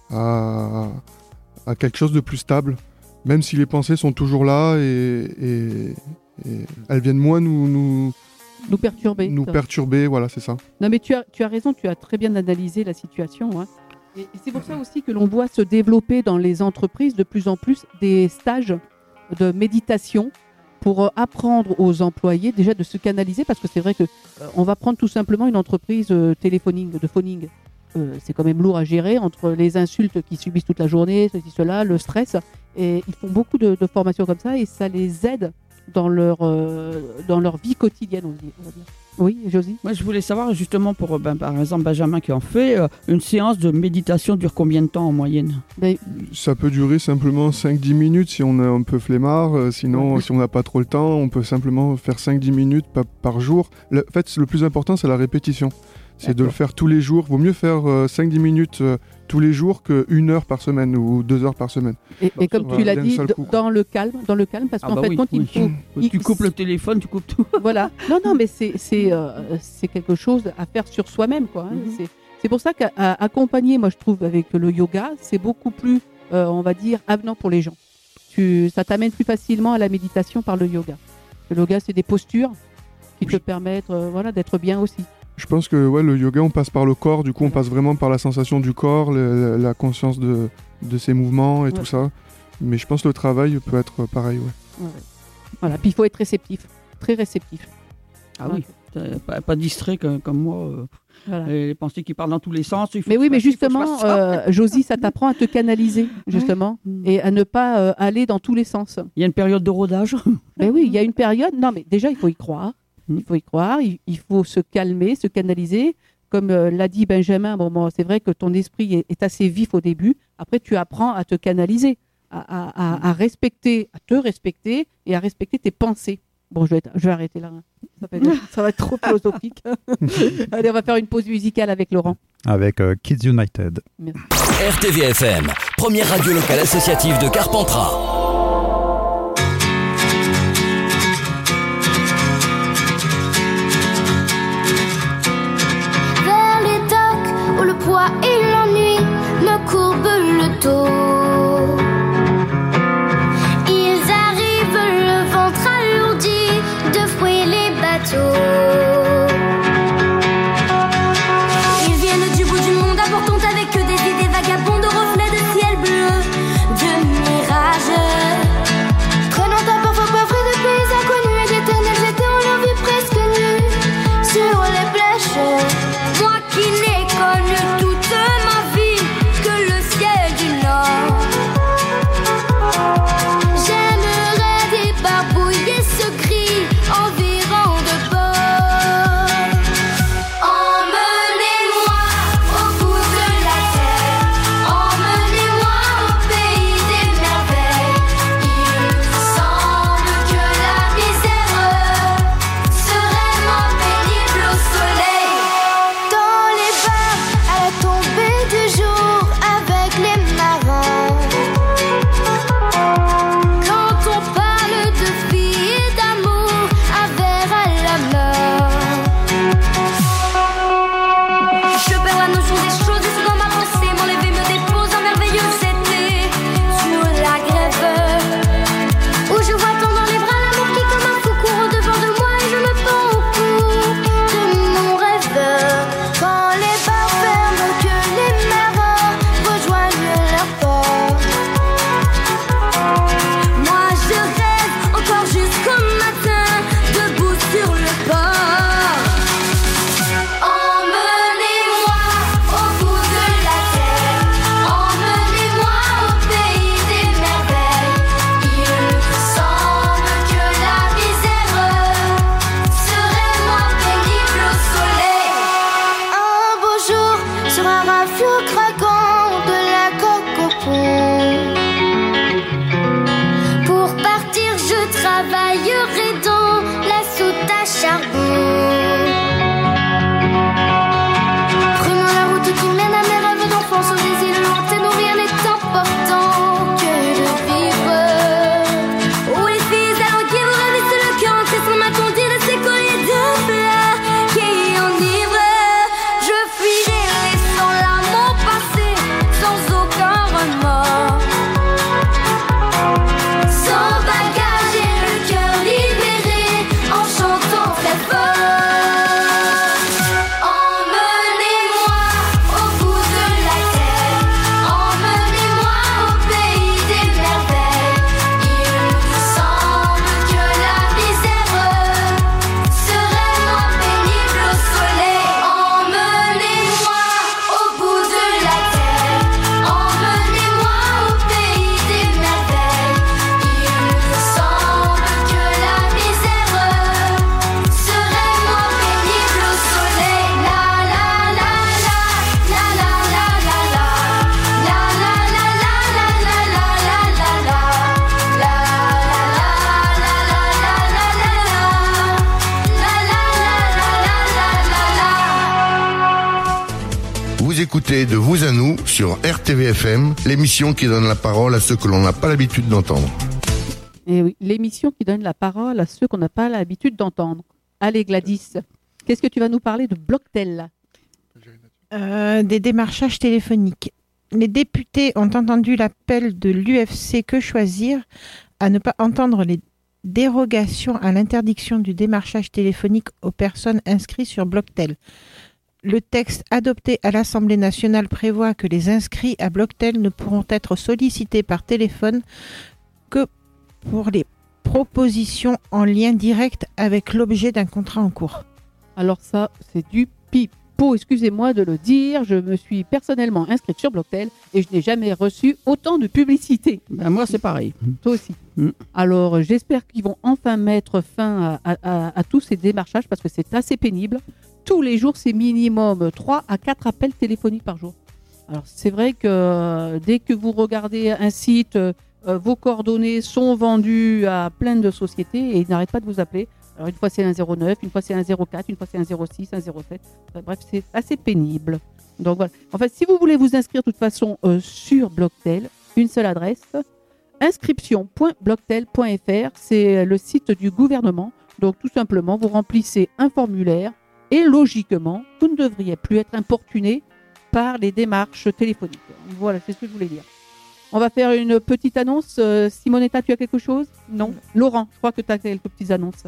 à, à quelque chose de plus stable. Même si les pensées sont toujours là et, et- et elles viennent moins nous, nous, Nous perturber. nous perturber. Voilà, c'est ça. Non, mais tu as, tu as raison, tu as très bien analysé la situation. Hein. Et, et c'est pour ça aussi que l'on voit se développer dans les entreprises de plus en plus des stages de méditation pour euh, apprendre aux employés déjà de se canaliser, parce que c'est vrai que euh, on va prendre tout simplement une entreprise euh, téléphoning, de phoning. Euh, c'est quand même lourd à gérer entre les insultes qu'ils subissent toute la journée, ceci, cela, le stress. Et ils font beaucoup de, de formations comme ça et ça les aide dans leur, euh, dans leur vie quotidienne. On dit, on va dire. Oui, Josie? Moi, je voulais savoir justement pour, ben, par exemple, Benjamin qui en fait, euh, une séance de méditation dure combien de temps en moyenne? Ça peut durer simplement cinq dix minutes si on est un peu flemmard. Euh, sinon, si on n'a pas trop le temps, on peut simplement faire cinq dix minutes pa- par jour. Le, en fait, le plus important, c'est la répétition. C'est de le faire tous les jours. Vaut mieux faire euh, cinq dix minutes euh, tous les jours qu'une heure par semaine ou deux heures par semaine. Et, et comme Voilà, tu l'as d'un dit, seul d- coup. dans le calme, dans le calme, parce Ah qu'en bah fait, oui, quand il oui. faut, Tu coupes le téléphone, tu coupes tout. voilà. Non, non, mais c'est c'est euh, c'est quelque chose à faire sur soi-même, quoi. hein. Mhm. C'est c'est pour ça qu'accompagner, moi, je trouve, avec le yoga, c'est beaucoup plus, euh, on va dire, avenant pour les gens. Tu, ça t'amène plus facilement à la méditation par le yoga. Le yoga, c'est des postures qui te permettent, euh, voilà, d'être bien aussi. Je pense que ouais, le yoga, on passe par le corps. Du coup, on passe vraiment par la sensation du corps, le- la conscience de, de ses mouvements et Ouais. tout ça. Mais je pense que le travail peut être pareil. Ouais. Ouais, ouais. Voilà. Puis il faut être réceptif, très réceptif. Ah oui, t'es pas, pas distrait comme, comme moi. euh, Voilà. et les pensées qui partent dans tous les sens. il faut Mais que oui, je mais fasse ci, il faut que je justement, fasse ça. euh, Josie, ça t'apprend à te canaliser, justement, et à ne pas euh, aller dans tous les sens. Il y a une période de rodage. Mais oui, il y a une période. Non, mais déjà, il faut y croire. Il faut y croire. Il, il faut se calmer, se canaliser. Comme euh, l'a dit Benjamin, bon, bon, c'est vrai que ton esprit est, est assez vif au début. Après, tu apprends à te canaliser, à, à- à- à respecter, à te respecter et à respecter tes pensées. Bon, je vais, être- je vais arrêter là. Ça va être, ça va être trop philosophique. Allez, on va faire une pause musicale avec Laurent. Avec euh, Kids United. R T V F M, première radio locale associative de Carpentras. Vers les docks où le poids et l'ennui me courbent le dos. Ils arrivent, le ventre alourdi de fouiller les bateaux. Ils viennent du bout du monde, apportant avec eux des idées vagabondes, de reflets de ciel bleu, de mirages. Prenant un parfois poivré de pays inconnus et d'éternels étés, on leur vit presque nus sur les flèches. Moi qui n'ai connu toute ma vie que le ciel du Nord. sur un rafio craquant de la cocopon. Pour partir, je travaillerai dans la soute à charbon. Prenons la route qui mène à mes rêves d'enfant sur des îles lointaines où rien n'est important que de vivre. Où les filles allons qui vous ravissent le cœur en tressant ma tontine de ces colliers de fleurs qui enivrent. Je fuirai laissant là mon passé sans aucun remords. Sans bagage et le cœur libéré en chantant très fort. Emmenez-moi au bout de la terre, emmenez-moi au pays des merveilles. Il me semble que la misère serait moins pénible au soleil. Emmenez-moi au bout de la terre, emmenez-moi au pays des merveilles. Il me semble que la misère serait moins pénible au soleil. La la la la, la la la la la, la la la la la la la la la la, la la Vous écoutez De vous à nous sur R T V F M, l'émission qui donne la parole à ceux que l'on n'a pas l'habitude d'entendre. Et oui, l'émission qui donne la parole à ceux qu'on n'a pas l'habitude d'entendre. Allez Gladys, qu'est-ce que tu vas nous parler de Blocktel? Euh, des démarchages téléphoniques. Les députés ont entendu l'appel de l'U F C Que Choisir à ne pas entendre les dérogations à l'interdiction du démarchage téléphonique aux personnes inscrites sur Blocktel. Le texte adopté à l'Assemblée nationale prévoit que les inscrits à Blocktel ne pourront être sollicités par téléphone que pour les propositions en lien direct avec l'objet d'un contrat en cours. Alors ça, c'est du pipeau, excusez-moi de le dire. Je me suis personnellement inscrite sur Blocktel et je n'ai jamais reçu autant de publicité. Ben moi, c'est pareil. Toi aussi. Mm. Alors, j'espère qu'ils vont enfin mettre fin à, à- à- à tous ces démarchages parce que c'est assez pénible. Tous les jours, c'est minimum trois à quatre appels téléphoniques par jour. Alors, c'est vrai que euh, dès que vous regardez un site, euh, euh, vos coordonnées sont vendues à plein de sociétés et ils n'arrêtent pas de vous appeler. Alors, une fois, c'est un zéro neuf, une fois, c'est un zéro quatre, une fois, c'est un zéro six, un zéro sept. Enfin, bref, c'est assez pénible. Donc, voilà. En fait, si vous voulez vous inscrire de toute façon euh, sur Blocktel, une seule adresse, inscription point blocktel point f r, c'est le site du gouvernement. Donc, tout simplement, vous remplissez un formulaire et logiquement, vous ne devriez plus être importuné par les démarches téléphoniques. Voilà, c'est ce que je voulais dire. On va faire une petite annonce. Euh, Simonetta, tu as quelque chose? Non. Laurent, je crois que tu as quelques petites annonces.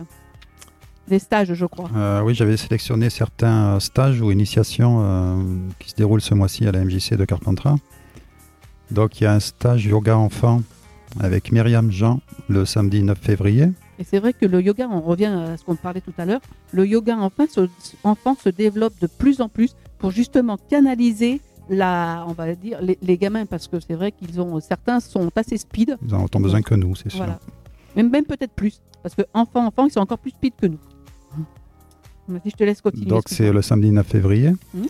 Des stages, je crois. Euh, oui, j'avais sélectionné certains euh, stages ou initiations euh, qui se déroulent ce mois-ci à la M J C de Carpentras. Donc, il y a un stage yoga enfant avec Myriam Jean le samedi neuf février. Et c'est vrai que le yoga, on revient à ce qu'on parlait tout à l'heure, le yoga enfant se, enfant se développe de plus en plus pour justement canaliser la, on va dire, les, les gamins, parce que c'est vrai qu'ils ont, certains sont assez speed. Ils en ont autant besoin que nous, c'est sûr. Voilà. Même, même peut-être plus, parce que enfants, enfants, ils sont encore plus speed que nous. Vas-y, je te laisse continuer. Donc, c'est le samedi neuf février. Mmh.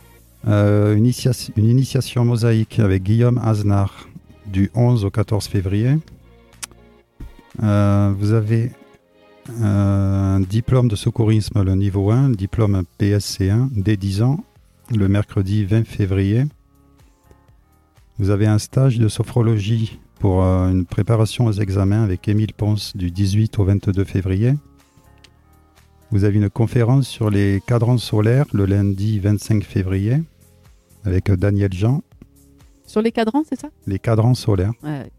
Euh, une, initia- une initiation mosaïque avec Guillaume Aznar du onze au quatorze février. Euh, vous avez euh, un diplôme de secourisme, le niveau un, diplôme P S C un, dès dix ans, le mercredi vingt février. Vous avez un stage de sophrologie pour euh, une préparation aux examens avec Émile Ponce du dix-huit au vingt-deux février. Vous avez une conférence sur les cadrans solaires le lundi vingt-cinq février avec Daniel Jean. Sur les cadrans, c'est ça? Les cadrans solaires. Ouais.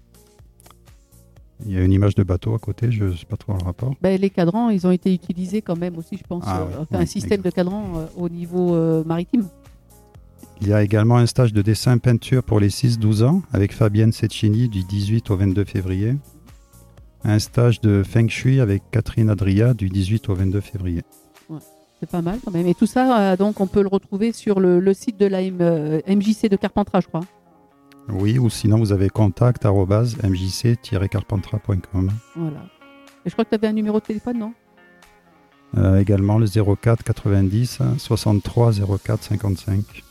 Il y a une image de bateau à côté, je ne sais pas trop le rapport. Ben, les cadrans, ils ont été utilisés quand même aussi, je pense, Ah euh, oui, enfin, oui, un système de cadrans euh, au niveau euh, maritime. Il y a également un stage de dessin peinture pour les six douze ans avec Fabienne Cecchini du dix-huit au vingt-deux février. Un stage de Feng Shui avec Catherine Adria du dix-huit au vingt-deux février. Ouais, c'est pas mal quand même. Et tout ça, euh, donc, on peut le retrouver sur le, le site de la M, euh, M J C de Carpentras, je crois. Oui, ou sinon vous avez contact arobase m j c tiret carpentras point com. Voilà. Et je crois que tu avais un numéro de téléphone, non? Euh, également le zéro quatre quatre-vingt-dix soixante-trois zéro quatre cinquante-cinq.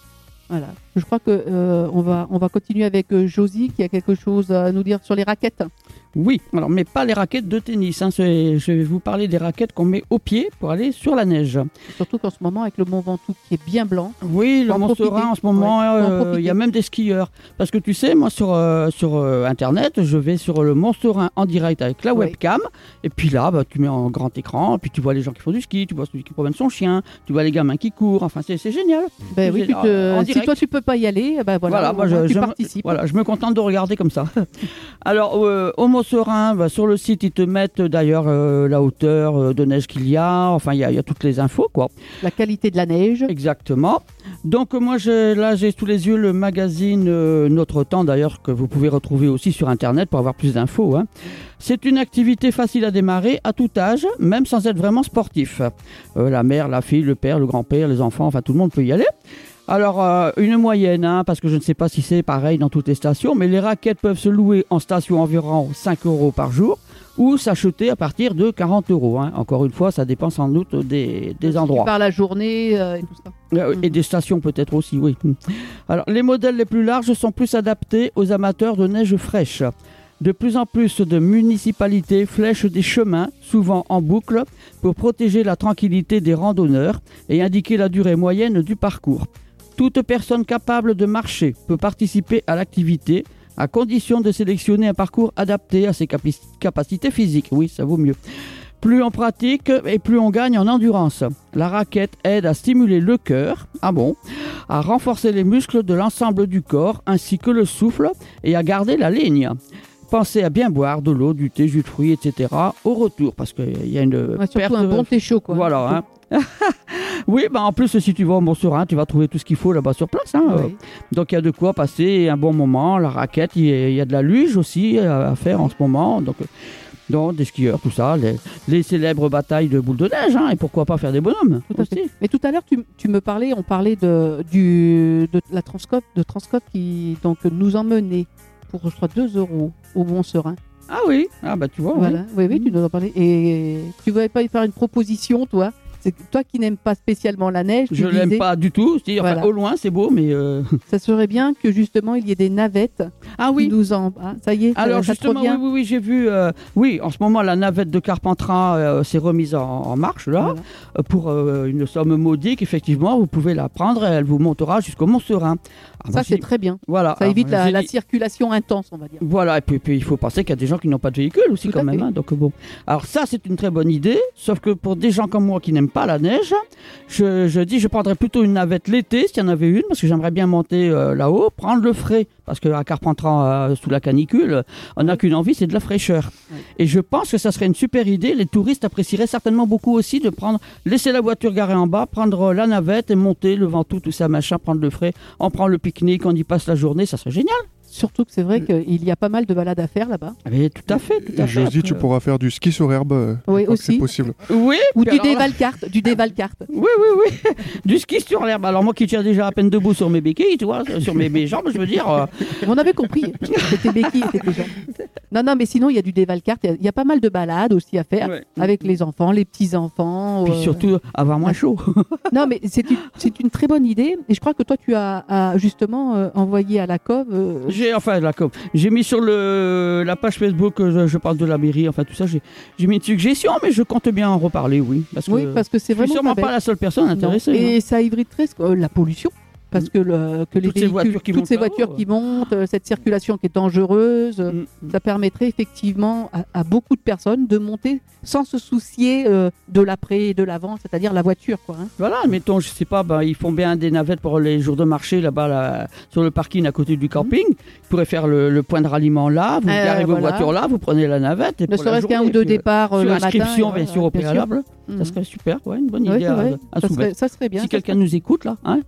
Voilà. Je crois que euh, on va on va continuer avec euh, Josie qui a quelque chose à nous dire sur les raquettes. Oui, alors mais pas les raquettes de tennis. Hein. C'est- Je vais vous parler des raquettes qu'on met au pied pour aller sur la neige. Surtout qu'en ce moment avec le Mont Ventoux qui est bien blanc. Oui, le Faut en Mont profiter. Serein en ce moment, Ouais, faut en euh, il profiter. y a même des skieurs. Parce que tu sais, moi sur, euh, sur euh, Internet, je vais sur le Mont Serein en direct avec la Ouais. webcam. Et puis là, bah, tu mets en grand écran, puis tu vois les gens qui font du ski, tu vois celui qui promène son chien, tu vois les gamins qui courent. Enfin, c'est c'est génial. Ben oui, C'est- tu te- en si direct. toi tu peux pas y aller, ben voilà, Voilà, au moi, moins, je, tu je me- participes. voilà, je me contente de regarder comme ça. Alors, euh, au Mont Serein, bah, sur le site, ils te mettent d'ailleurs euh, la hauteur euh, de neige qu'il y a. Enfin, il y, a- il y a toutes les infos, quoi. La qualité de la neige. Exactement. Donc, euh, moi, j'ai- là, j'ai sous les yeux le magazine euh, Notre Temps, d'ailleurs, que vous pouvez retrouver aussi sur Internet pour avoir plus d'infos. Hein. C'est une activité facile à démarrer à tout âge, même sans être vraiment sportif. Euh, la mère, la fille, le père, le grand-père, les enfants, enfin, tout le monde peut y aller. Alors, euh, une moyenne, hein, parce que je ne sais pas si c'est pareil dans toutes les stations, mais les raquettes peuvent se louer en station environ cinq euros par jour ou s'acheter à partir de quarante euros. Hein. Encore une fois, ça dépend sans doute des, des endroits. Par la journée euh, et tout ça. Euh, Et des stations peut-être aussi, oui. Alors, les modèles les plus larges sont plus adaptés aux amateurs de neige fraîche. De plus en plus de municipalités flèchent des chemins, souvent en boucle, pour protéger la tranquillité des randonneurs et indiquer la durée moyenne du parcours. Toute personne capable de marcher peut participer à l'activité, à condition de sélectionner un parcours adapté à ses capi- capacités physiques. Oui, ça vaut mieux. Plus on pratique et plus on gagne en endurance. La raquette aide à stimuler le cœur, ah bon, à renforcer les muscles de l'ensemble du corps ainsi que le souffle et à garder la ligne. Pensez à bien boire de l'eau, du thé, jus de fruits, et cetera au retour parce qu'il y a une Ouais, surtout perte. un bon thé chaud, quoi. Voilà. Hein. Oui, bah en plus, si tu vas au Mont Serein, tu vas trouver tout ce qu'il faut là-bas sur place. Hein. Oui. Donc, il y a de quoi passer un bon moment. La raquette, il y a, il y a de la luge aussi à à faire en ce moment. Donc, euh, donc des skieurs, tout ça. Les, les célèbres batailles de boules de neige. Hein, et pourquoi pas faire des bonhommes Tout à aussi. fait. Mais tout à l'heure, tu, tu me parlais, on parlait de, du, de la Transcope, de Transcope qui donc, nous emmenait pour, je crois, deux euros au Mont Serein. Ah oui, ah bah tu vois. Voilà, oui, oui, tu nous en parlais. Et tu ne voulais pas y faire une proposition, toi? C'est que toi qui n'aimes pas spécialement la neige. tu Je l'aime disais- pas du tout. C'est-à-dire, enfin, Voilà. au loin, c'est beau, mais. euh, Ça serait bien que justement il y ait des navettes. Ah oui. Qui nous en... ah, ça y est, ça- Alors ça te justement, oui, revient oui, oui, j'ai vu. euh, oui, en ce moment, la navette de Carpentras euh, s'est remise en, en marche là, Voilà. euh, pour euh, une somme modique. Effectivement, vous pouvez la prendre et elle vous montera jusqu'au Mont Serein. Alors, Ça, moi, c'est j'ai- très bien. Voilà. Ça Alors, évite la, j'ai la dit- circulation intense, on va dire. Voilà, et puis, puis il faut penser qu'il y a des gens qui n'ont pas de véhicule aussi Tout quand à même. fait. hein, donc bon. Alors ça, c'est une très bonne idée, sauf que pour des gens comme moi qui n'aiment pas la neige, je, je dis je prendrais plutôt une navette l'été s'il y en avait une, parce que j'aimerais bien monter euh, là-haut, prendre le frais, parce qu'à Carpentras, euh, sous la canicule, on n'a qu'une envie, c'est de la fraîcheur. Et je pense que ça serait une super idée. Les touristes apprécieraient certainement beaucoup aussi de prendre, laisser la voiture garée en bas, prendre la navette et monter le Ventoux, tout ça, machin, prendre le frais, on prend le pique-nique, on y passe la journée, ça serait génial. Surtout que c'est vrai qu'il y a pas mal de balades à faire là-bas. Mais tout à fait, tout à fait. Josie, tu Après, pourras faire du ski sur herbe. euh, Oui, quand aussi. C'est possible. Oui. Ou puis du alors là- dévalcarte, du dévalcarte. Oui, oui, oui. Du ski sur l'herbe. Alors moi qui tiens déjà à peine debout sur mes béquilles, tu vois, sur mes, mes jambes, je veux dire. euh, On avait compris. C'était béquille, c'était gens. Non, non, mais sinon, il y a du dévalcarte. Il y a- il y, a pas mal de balades aussi à faire Ouais. avec les enfants, les petits-enfants. Puis euh, surtout avoir moins chaud. Non, mais c'est une, c'est une très bonne idée. Et je crois que toi, tu as, as justement euh, envoyé à la C O V. euh, J'ai enfin la com. J'ai mis sur le la page Facebook, euh, je, je parle de la mairie, enfin tout ça. J'ai j'ai mis une suggestion, mais je compte bien en reparler, oui. Parce que Oui, parce que c'est je suis vraiment sûrement pas pas bête. la seule personne Non. intéressée. Et hein. ça éviterait euh, la pollution. Parce que, le, que les Toutes ces véhicules, voitures qui toutes montent ces là-haut, voitures euh. qui montent, euh, cette circulation qui est dangereuse, euh, Mm. ça permettrait effectivement à, à beaucoup de personnes de monter sans se soucier euh, de l'après et de l'avant, c'est-à-dire la voiture. Quoi, hein. Voilà, mettons, je sais pas, ben, ils font bien des navettes pour les jours de marché là-bas, là, sur le parking à côté du camping. Ils pourraient faire le, le point de ralliement là, vous Euh, garez vos voilà. voitures là, vous prenez la navette. Et Ne pour la serait-ce qu'un journée, ou deux puis, euh, départs euh, sur le matin. inscription, et bien voilà, sûr, au bien sûr. préalable. Mhm. Ça serait super, ouais, une bonne Ouais, idée c'est à, vrai. à Ça soumettre. serait, ça serait bien. Si ça quelqu'un nous écoute là, hein,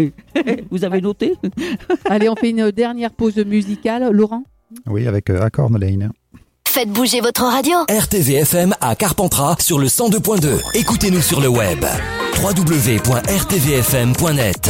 vous avez noté serait- Allez, on fait une dernière pause musicale. Laurent Oui, avec euh, Acorn Lane. Faites bouger votre radio. R T V F M à Carpentras sur le cent deux point deux. Écoutez-nous sur le web w w w point r t v f m point net.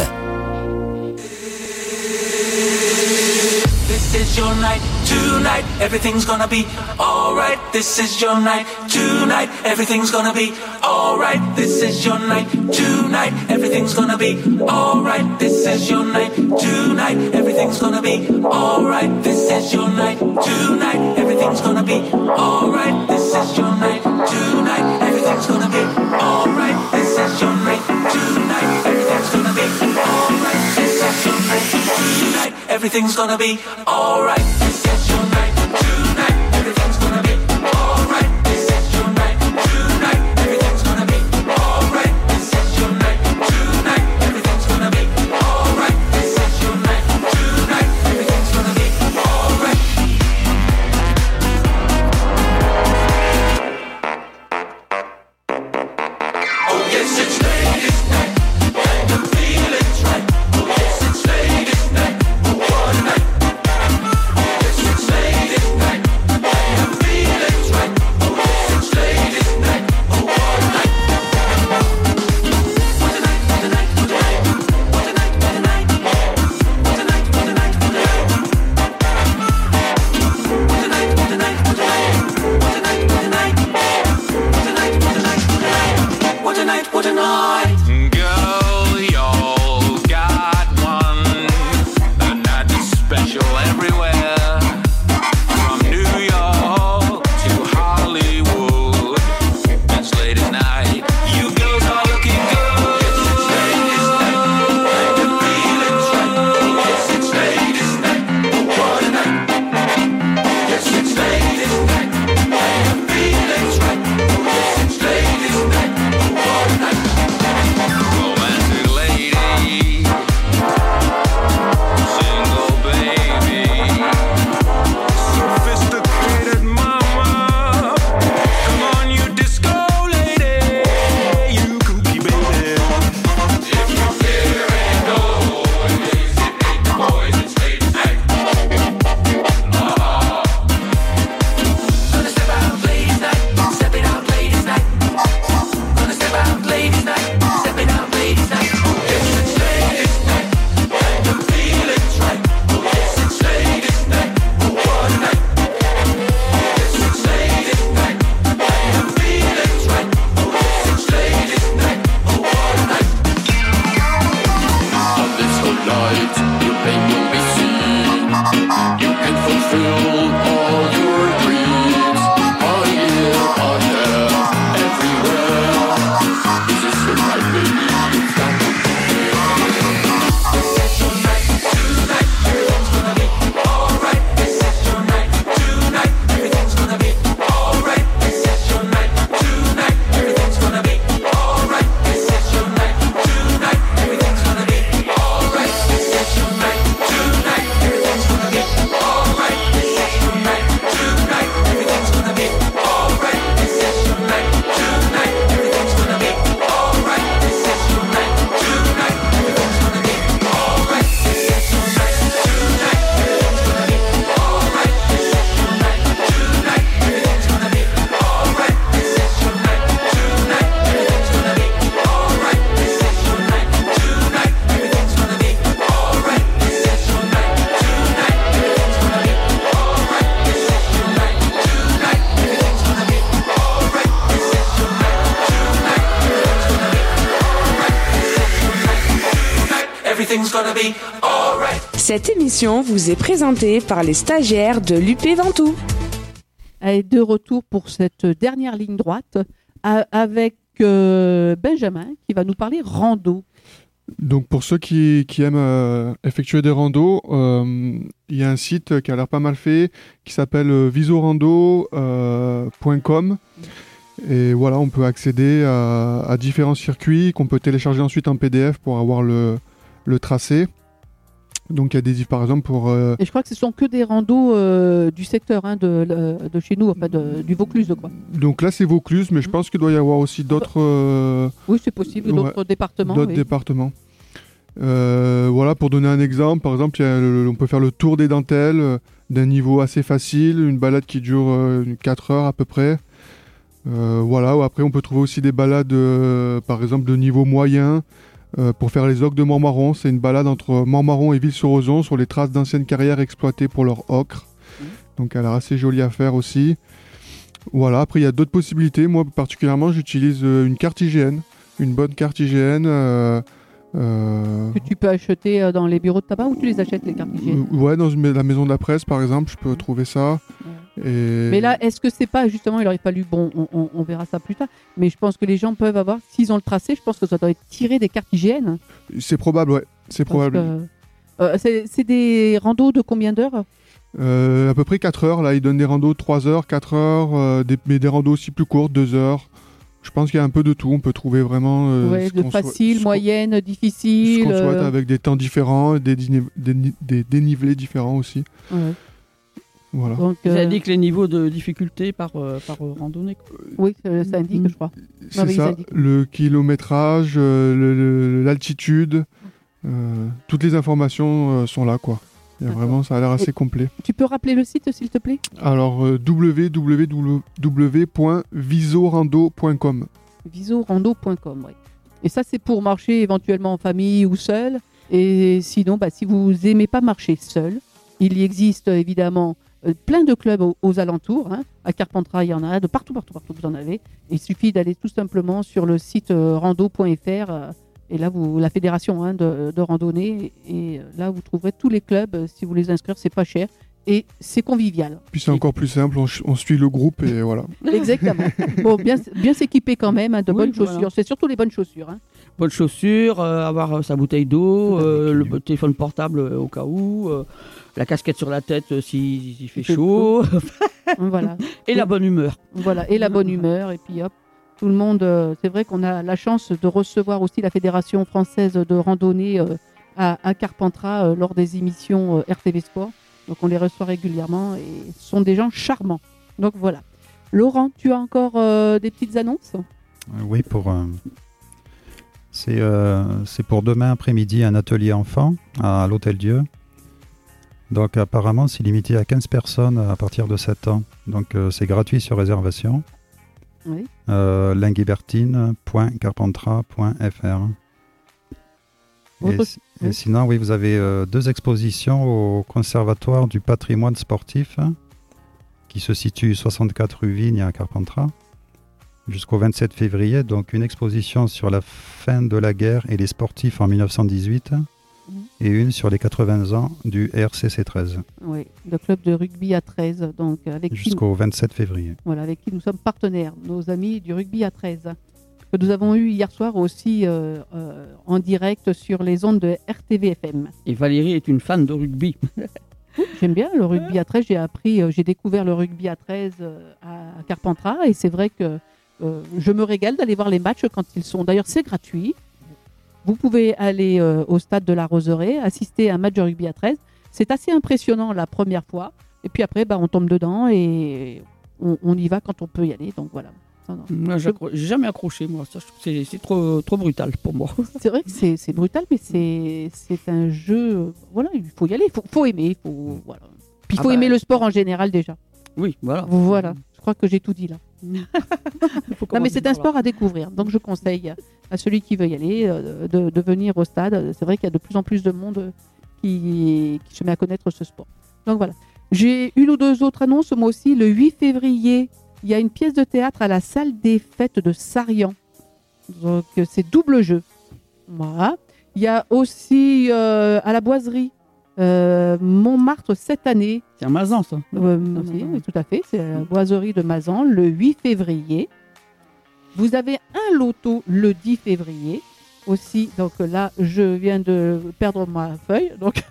This is your night, tonight, everything's gonna be alright. This is your night, tonight, everything's gonna be alright. This is your night, tonight, everything's gonna be alright. This This is your night tonight. Everything's gonna be alright. This is your night tonight. Everything's gonna be alright. This is your night tonight. Everything's gonna be alright. This is your night tonight. Everything's gonna be alright. This is your night tonight. Everything's gonna be alright. This is your night tonight. Everything's gonna be alright. This is your night tonight. Everything's gonna be alright. This is your night tonight. Everything's gonna be alright. This is your night tonight. Everything's gonna be alright. Oh yes, it's ladies' night, and the feeling's right. Oh yes, it's ladies' night. Oh what a night. Yes, it's ladies' night, and the feeling's right. Oh yes, it's ladies' night. Oh what a night. What a night, what a night, what a night. What a night, what a night. What a night, what a night, what a night. What a night, what a night, what a night. What a night, what a night. What a night, what a night, what a night. What a night, what a night. Girl, y'all got one. The night is special everywhere. From New York to Hollywood. It's late at night. You girls are looking good. Yes, it's ladies' night, and the feeling's right. Yes, it's ladies' night. Oh what a night. Yes, it's ladies' night, and the feeling's right. Oh yes, it's ladies' night. Oh what a night. Romantic lady, single baby, sophisticated mama. Come on, you disco lady, you kooky baby. If you're feeling low, lazy big boys, it's ladies' night. Ah. Gonna step out ladies' night, step it out ladies' night. Gonna step out ladies' night, step it out ladies' night. Oh yes, it's ladies' night, and the feeling's right. Oh yes, it's ladies' night. Oh what a night. Yes, it's ladies' night, and the feeling's right. Oh yes, it's ladies' night. Oh what a night. On this whole night, your pain will be seen. You can fulfill all your dreams. Oh yeah, oh yeah, everywhere. This is your night, baby. It's time to This is your night tonight. Everything's gonna be alright. This is your night tonight. Everything's gonna be alright. This is your night tonight. Everything's gonna be alright. This is your night tonight. Everything's gonna be alright. This is your night tonight. Everything's gonna be alright. This is your night tonight. Everything's gonna be alright. This is your night tonight. Everything's gonna be alright. This is your night tonight. Everything's gonna be alright. This is your night tonight. Everything's gonna be alright. This is your night tonight. Everything's gonna be alright. This is your night tonight. Everything's gonna be alright. This is your night tonight. Everything's gonna be alright. This is your night tonight. Everything's gonna be alright. This is your night tonight. Everything's gonna be alright. This is your night tonight. Everything's gonna be alright. Cette émission vous est présentée par les stagiaires de l'U P Ventoux. Et de retour pour cette dernière ligne droite a- avec euh, Benjamin qui va nous parler rando. Donc pour ceux qui, qui aiment euh, effectuer des randos, euh, il y a un site qui a l'air pas mal fait qui s'appelle euh, visorando point com. Et voilà, on peut accéder à, à différents circuits qu'on peut télécharger ensuite en P D F pour avoir le, le tracé. Donc il y a des par exemple pour... euh, Et je crois que ce sont que des randos euh, du secteur hein, de, de chez nous, enfin de, du Vaucluse quoi. donc là c'est Vaucluse, mais je pense qu'il doit y avoir aussi d'autres... euh, Oui, c'est possible, d'autres ouais, départements. D'autres oui. départements. Euh, voilà, pour donner un exemple, par exemple, il y a le- on peut faire le tour des dentelles euh, d'un niveau assez facile, une balade qui dure euh, quatre heures à peu près. Euh, voilà, ou après on peut trouver aussi des balades, euh, par exemple, de niveau moyen, euh, pour faire les ocres de Montmarron. C'est une balade entre Montmarron et Ville-sur-Ozon sur les traces d'anciennes carrières exploitées pour leur ocre. Donc elle a l'air assez jolie à faire aussi. Voilà, après il y a d'autres possibilités. Moi particulièrement, j'utilise euh, une carte I G N, une bonne carte I G N. euh, Euh, Que tu peux acheter euh, dans les bureaux de tabac ou tu les achètes les cartes hygiène? Ouais, dans une- la maison de la presse, par exemple, je peux trouver ça. Et... Mais là, est-ce que c'est pas justement, il aurait fallu, bon, on, on- on verra ça plus tard, mais je pense que les gens peuvent avoir, s'ils ont le tracé, je pense que ça doit être tiré des cartes hygiène. C'est probable, ouais. C'est Parce probable. que, euh, c'est c'est des randos de combien d'heures? Euh, à peu près quatre heures, là, ils donnent des randos de trois heures, quatre heures, euh, des, mais des randos aussi plus courtes, deux heures. Je pense qu'il y a un peu de tout, on peut trouver vraiment... euh, Ouais, ce de qu'on soit- facile, ce qu'on- moyenne, ce difficile. qu'on souhaite, euh, avec des temps différents, des, dini- des, ni- des dénivelés différents aussi. ouais. Voilà. Donc, Vous euh, avez dit que les niveaux de difficulté par, euh, par euh, randonnée. quoi. oui, ça, ça indique, je crois. Non, C'est mais ils ça, indiquent. le kilométrage, euh, le- le- l'altitude, euh, toutes les informations euh, sont là, quoi. Il y a D'accord. vraiment, ça a l'air assez Et- complet. Tu peux rappeler le site, s'il te plaît? Alors, euh, w w w point visorando point com. visorando point com, oui. Et ça, c'est pour marcher éventuellement en famille ou seul. Et sinon, bah, si vous n'aimez pas marcher seul, il y existe euh, évidemment euh, plein de clubs aux, aux alentours. Hein. À Carpentras, il y en a, de partout, partout, partout, vous en avez. Il suffit d'aller tout simplement sur le site euh, rando point f r. euh, et là, vous, la fédération hein, de, de randonnée. Et euh, là, vous trouverez tous les clubs. euh, Si vous les inscrire, c'est pas cher. Et c'est convivial. Puis c'est encore plus simple, on, ch- on suit le groupe et voilà. Exactement. Bon, bien, bien s'équiper quand même, hein, de Oui, bonnes voilà. chaussures. C'est surtout les bonnes chaussures. Hein. Bonnes chaussures, euh, avoir euh, sa bouteille d'eau, euh, le téléphone portable euh, au cas où, euh, la casquette sur la tête euh, s'il s'il fait fait chaud. Voilà. Et la bonne humeur. Voilà, et la bonne humeur, et puis hop, tout le monde. euh, c'est vrai qu'on a la chance de recevoir aussi la Fédération française de randonnée euh, à, à Carpentras euh, lors des émissions euh, R T V Sport. Donc on les reçoit régulièrement et ce sont des gens charmants. Donc voilà. Laurent, tu as encore euh, des petites annonces? Euh, Oui, pour. euh, c'est euh, c'est pour demain après-midi un atelier enfant à l'Hôtel Dieu. Donc apparemment c'est limité à quinze personnes à partir de sept ans. Donc euh, c'est gratuit sur réservation. Oui. Euh, linguibertine point carpentras point f r. Et, Autre- si- et oui. sinon, oui, vous avez euh, deux expositions au Conservatoire du patrimoine sportif hein, qui se situe soixante-quatre rue Vigne à Carpentras jusqu'au vingt-sept février. Donc une exposition sur la fin de la guerre et les sportifs en mille neuf cent dix-huit et une sur les quatre-vingts ans du R C C treize Oui, le club de rugby à treize, donc avec qui, jusqu'au vingt-sept février. voilà, avec qui nous sommes partenaires, nos amis du rugby à treize, que nous avons eu hier soir aussi euh, euh, en direct sur les ondes de R T V F M. Et Valérie est une fan de rugby. J'aime bien le rugby à treize, j'ai appris, euh, j'ai découvert le rugby à treize euh, à Carpentras et c'est vrai que euh, je me régale d'aller voir les matchs quand ils sont. D'ailleurs, c'est gratuit. Vous pouvez aller euh, au stade de la Roseraie, assister à un match de rugby à treize. C'est assez impressionnant la première fois. Et puis après, bah, on tombe dedans et on, on y va quand on peut y aller. Donc voilà. Non, non. Moi, j'accro- j'ai jamais accroché, moi. Ça, je trouve que c'est, c'est trop, trop brutal pour moi. C'est vrai que c'est, c'est brutal, mais c'est, c'est un jeu. euh, Voilà, il faut y aller, il faut, faut aimer. Faut, voilà. Puis il Ah faut bah. aimer le sport en général déjà. Oui, voilà. Voilà, je crois que j'ai tout dit là. Faut Non, mais commencer c'est par un là. sport à découvrir. Donc je conseille à celui qui veut y aller euh, de, de venir au stade. C'est vrai qu'il y a de plus en plus de monde qui, qui se met à connaître ce sport. Donc voilà. J'ai une ou deux autres annonces. Moi aussi, le huit février, il y a une pièce de théâtre à la salle des fêtes de Sarian. Donc euh, c'est double jeu. Voilà. Il y a aussi euh, à la boiserie euh, Montmartre cette année. C'est un Mazan, ça. Euh, si, oui, tout à fait. C'est la boiserie de Mazan le huit février. Vous avez un loto le dix février aussi. Donc là, je viens de perdre ma feuille. Donc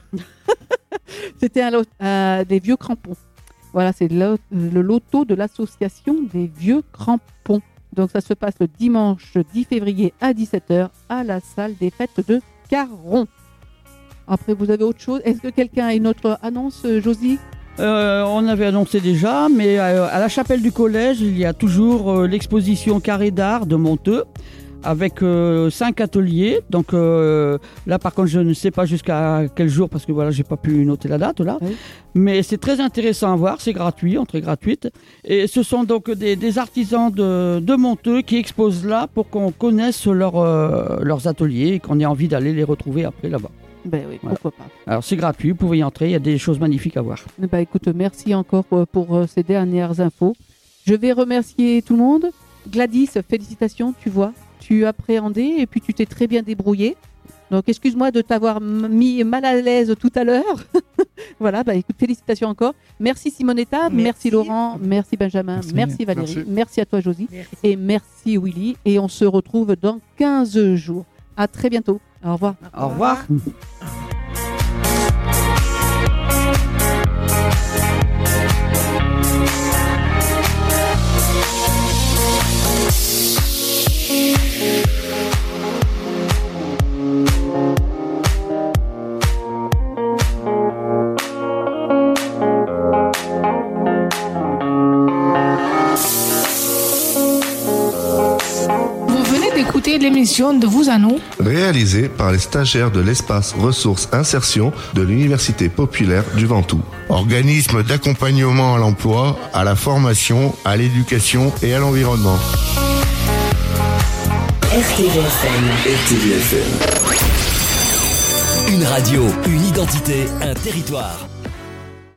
c'était un lot, euh, des vieux crampons. Voilà, c'est le, le loto de l'association des vieux crampons. Donc ça se passe le dimanche dix février à dix-sept heures à la salle des fêtes de Caron. Après, vous avez autre chose? Est-ce que quelqu'un a une autre annonce, Josie? Euh, on avait annoncé déjà, mais euh, à la chapelle du collège, il y a toujours euh, l'exposition Carré d'art de Monteux avec euh, cinq ateliers. Donc euh, là, par contre, je ne sais pas jusqu'à quel jour parce que voilà, j'ai pas pu noter la date là. Oui. Mais c'est très intéressant à voir, c'est gratuit, entrée gratuite. Et ce sont donc des, des artisans de, de Monteux qui exposent là pour qu'on connaisse leur, euh, leurs ateliers et qu'on ait envie d'aller les retrouver après là-bas. Ben oui, Voilà. pourquoi pas. Alors c'est gratuit, vous pouvez y entrer, il y a des choses magnifiques à voir. Bah écoute, merci encore pour, pour euh, ces dernières infos. Je vais remercier tout le monde. Gladys, félicitations, tu vois, tu appréhendais et puis tu t'es très bien débrouillé. Donc excuse-moi de t'avoir m- mis mal à l'aise tout à l'heure. Voilà, bah écoute, félicitations encore. Merci Simonetta, merci, merci Laurent, merci Benjamin, merci, merci Valérie, merci. merci à toi Josie merci. Et merci Willy. Et on se retrouve dans quinze jours. À très bientôt. Au revoir. Au revoir. Écoutez l'émission de Vous à nous, réalisée par les stagiaires de l'espace ressources insertion de l'Université populaire du Ventoux. Organisme d'accompagnement à l'emploi, à la formation, à l'éducation et à l'environnement. R T V F M. R T V F M. Une radio, une identité, un territoire.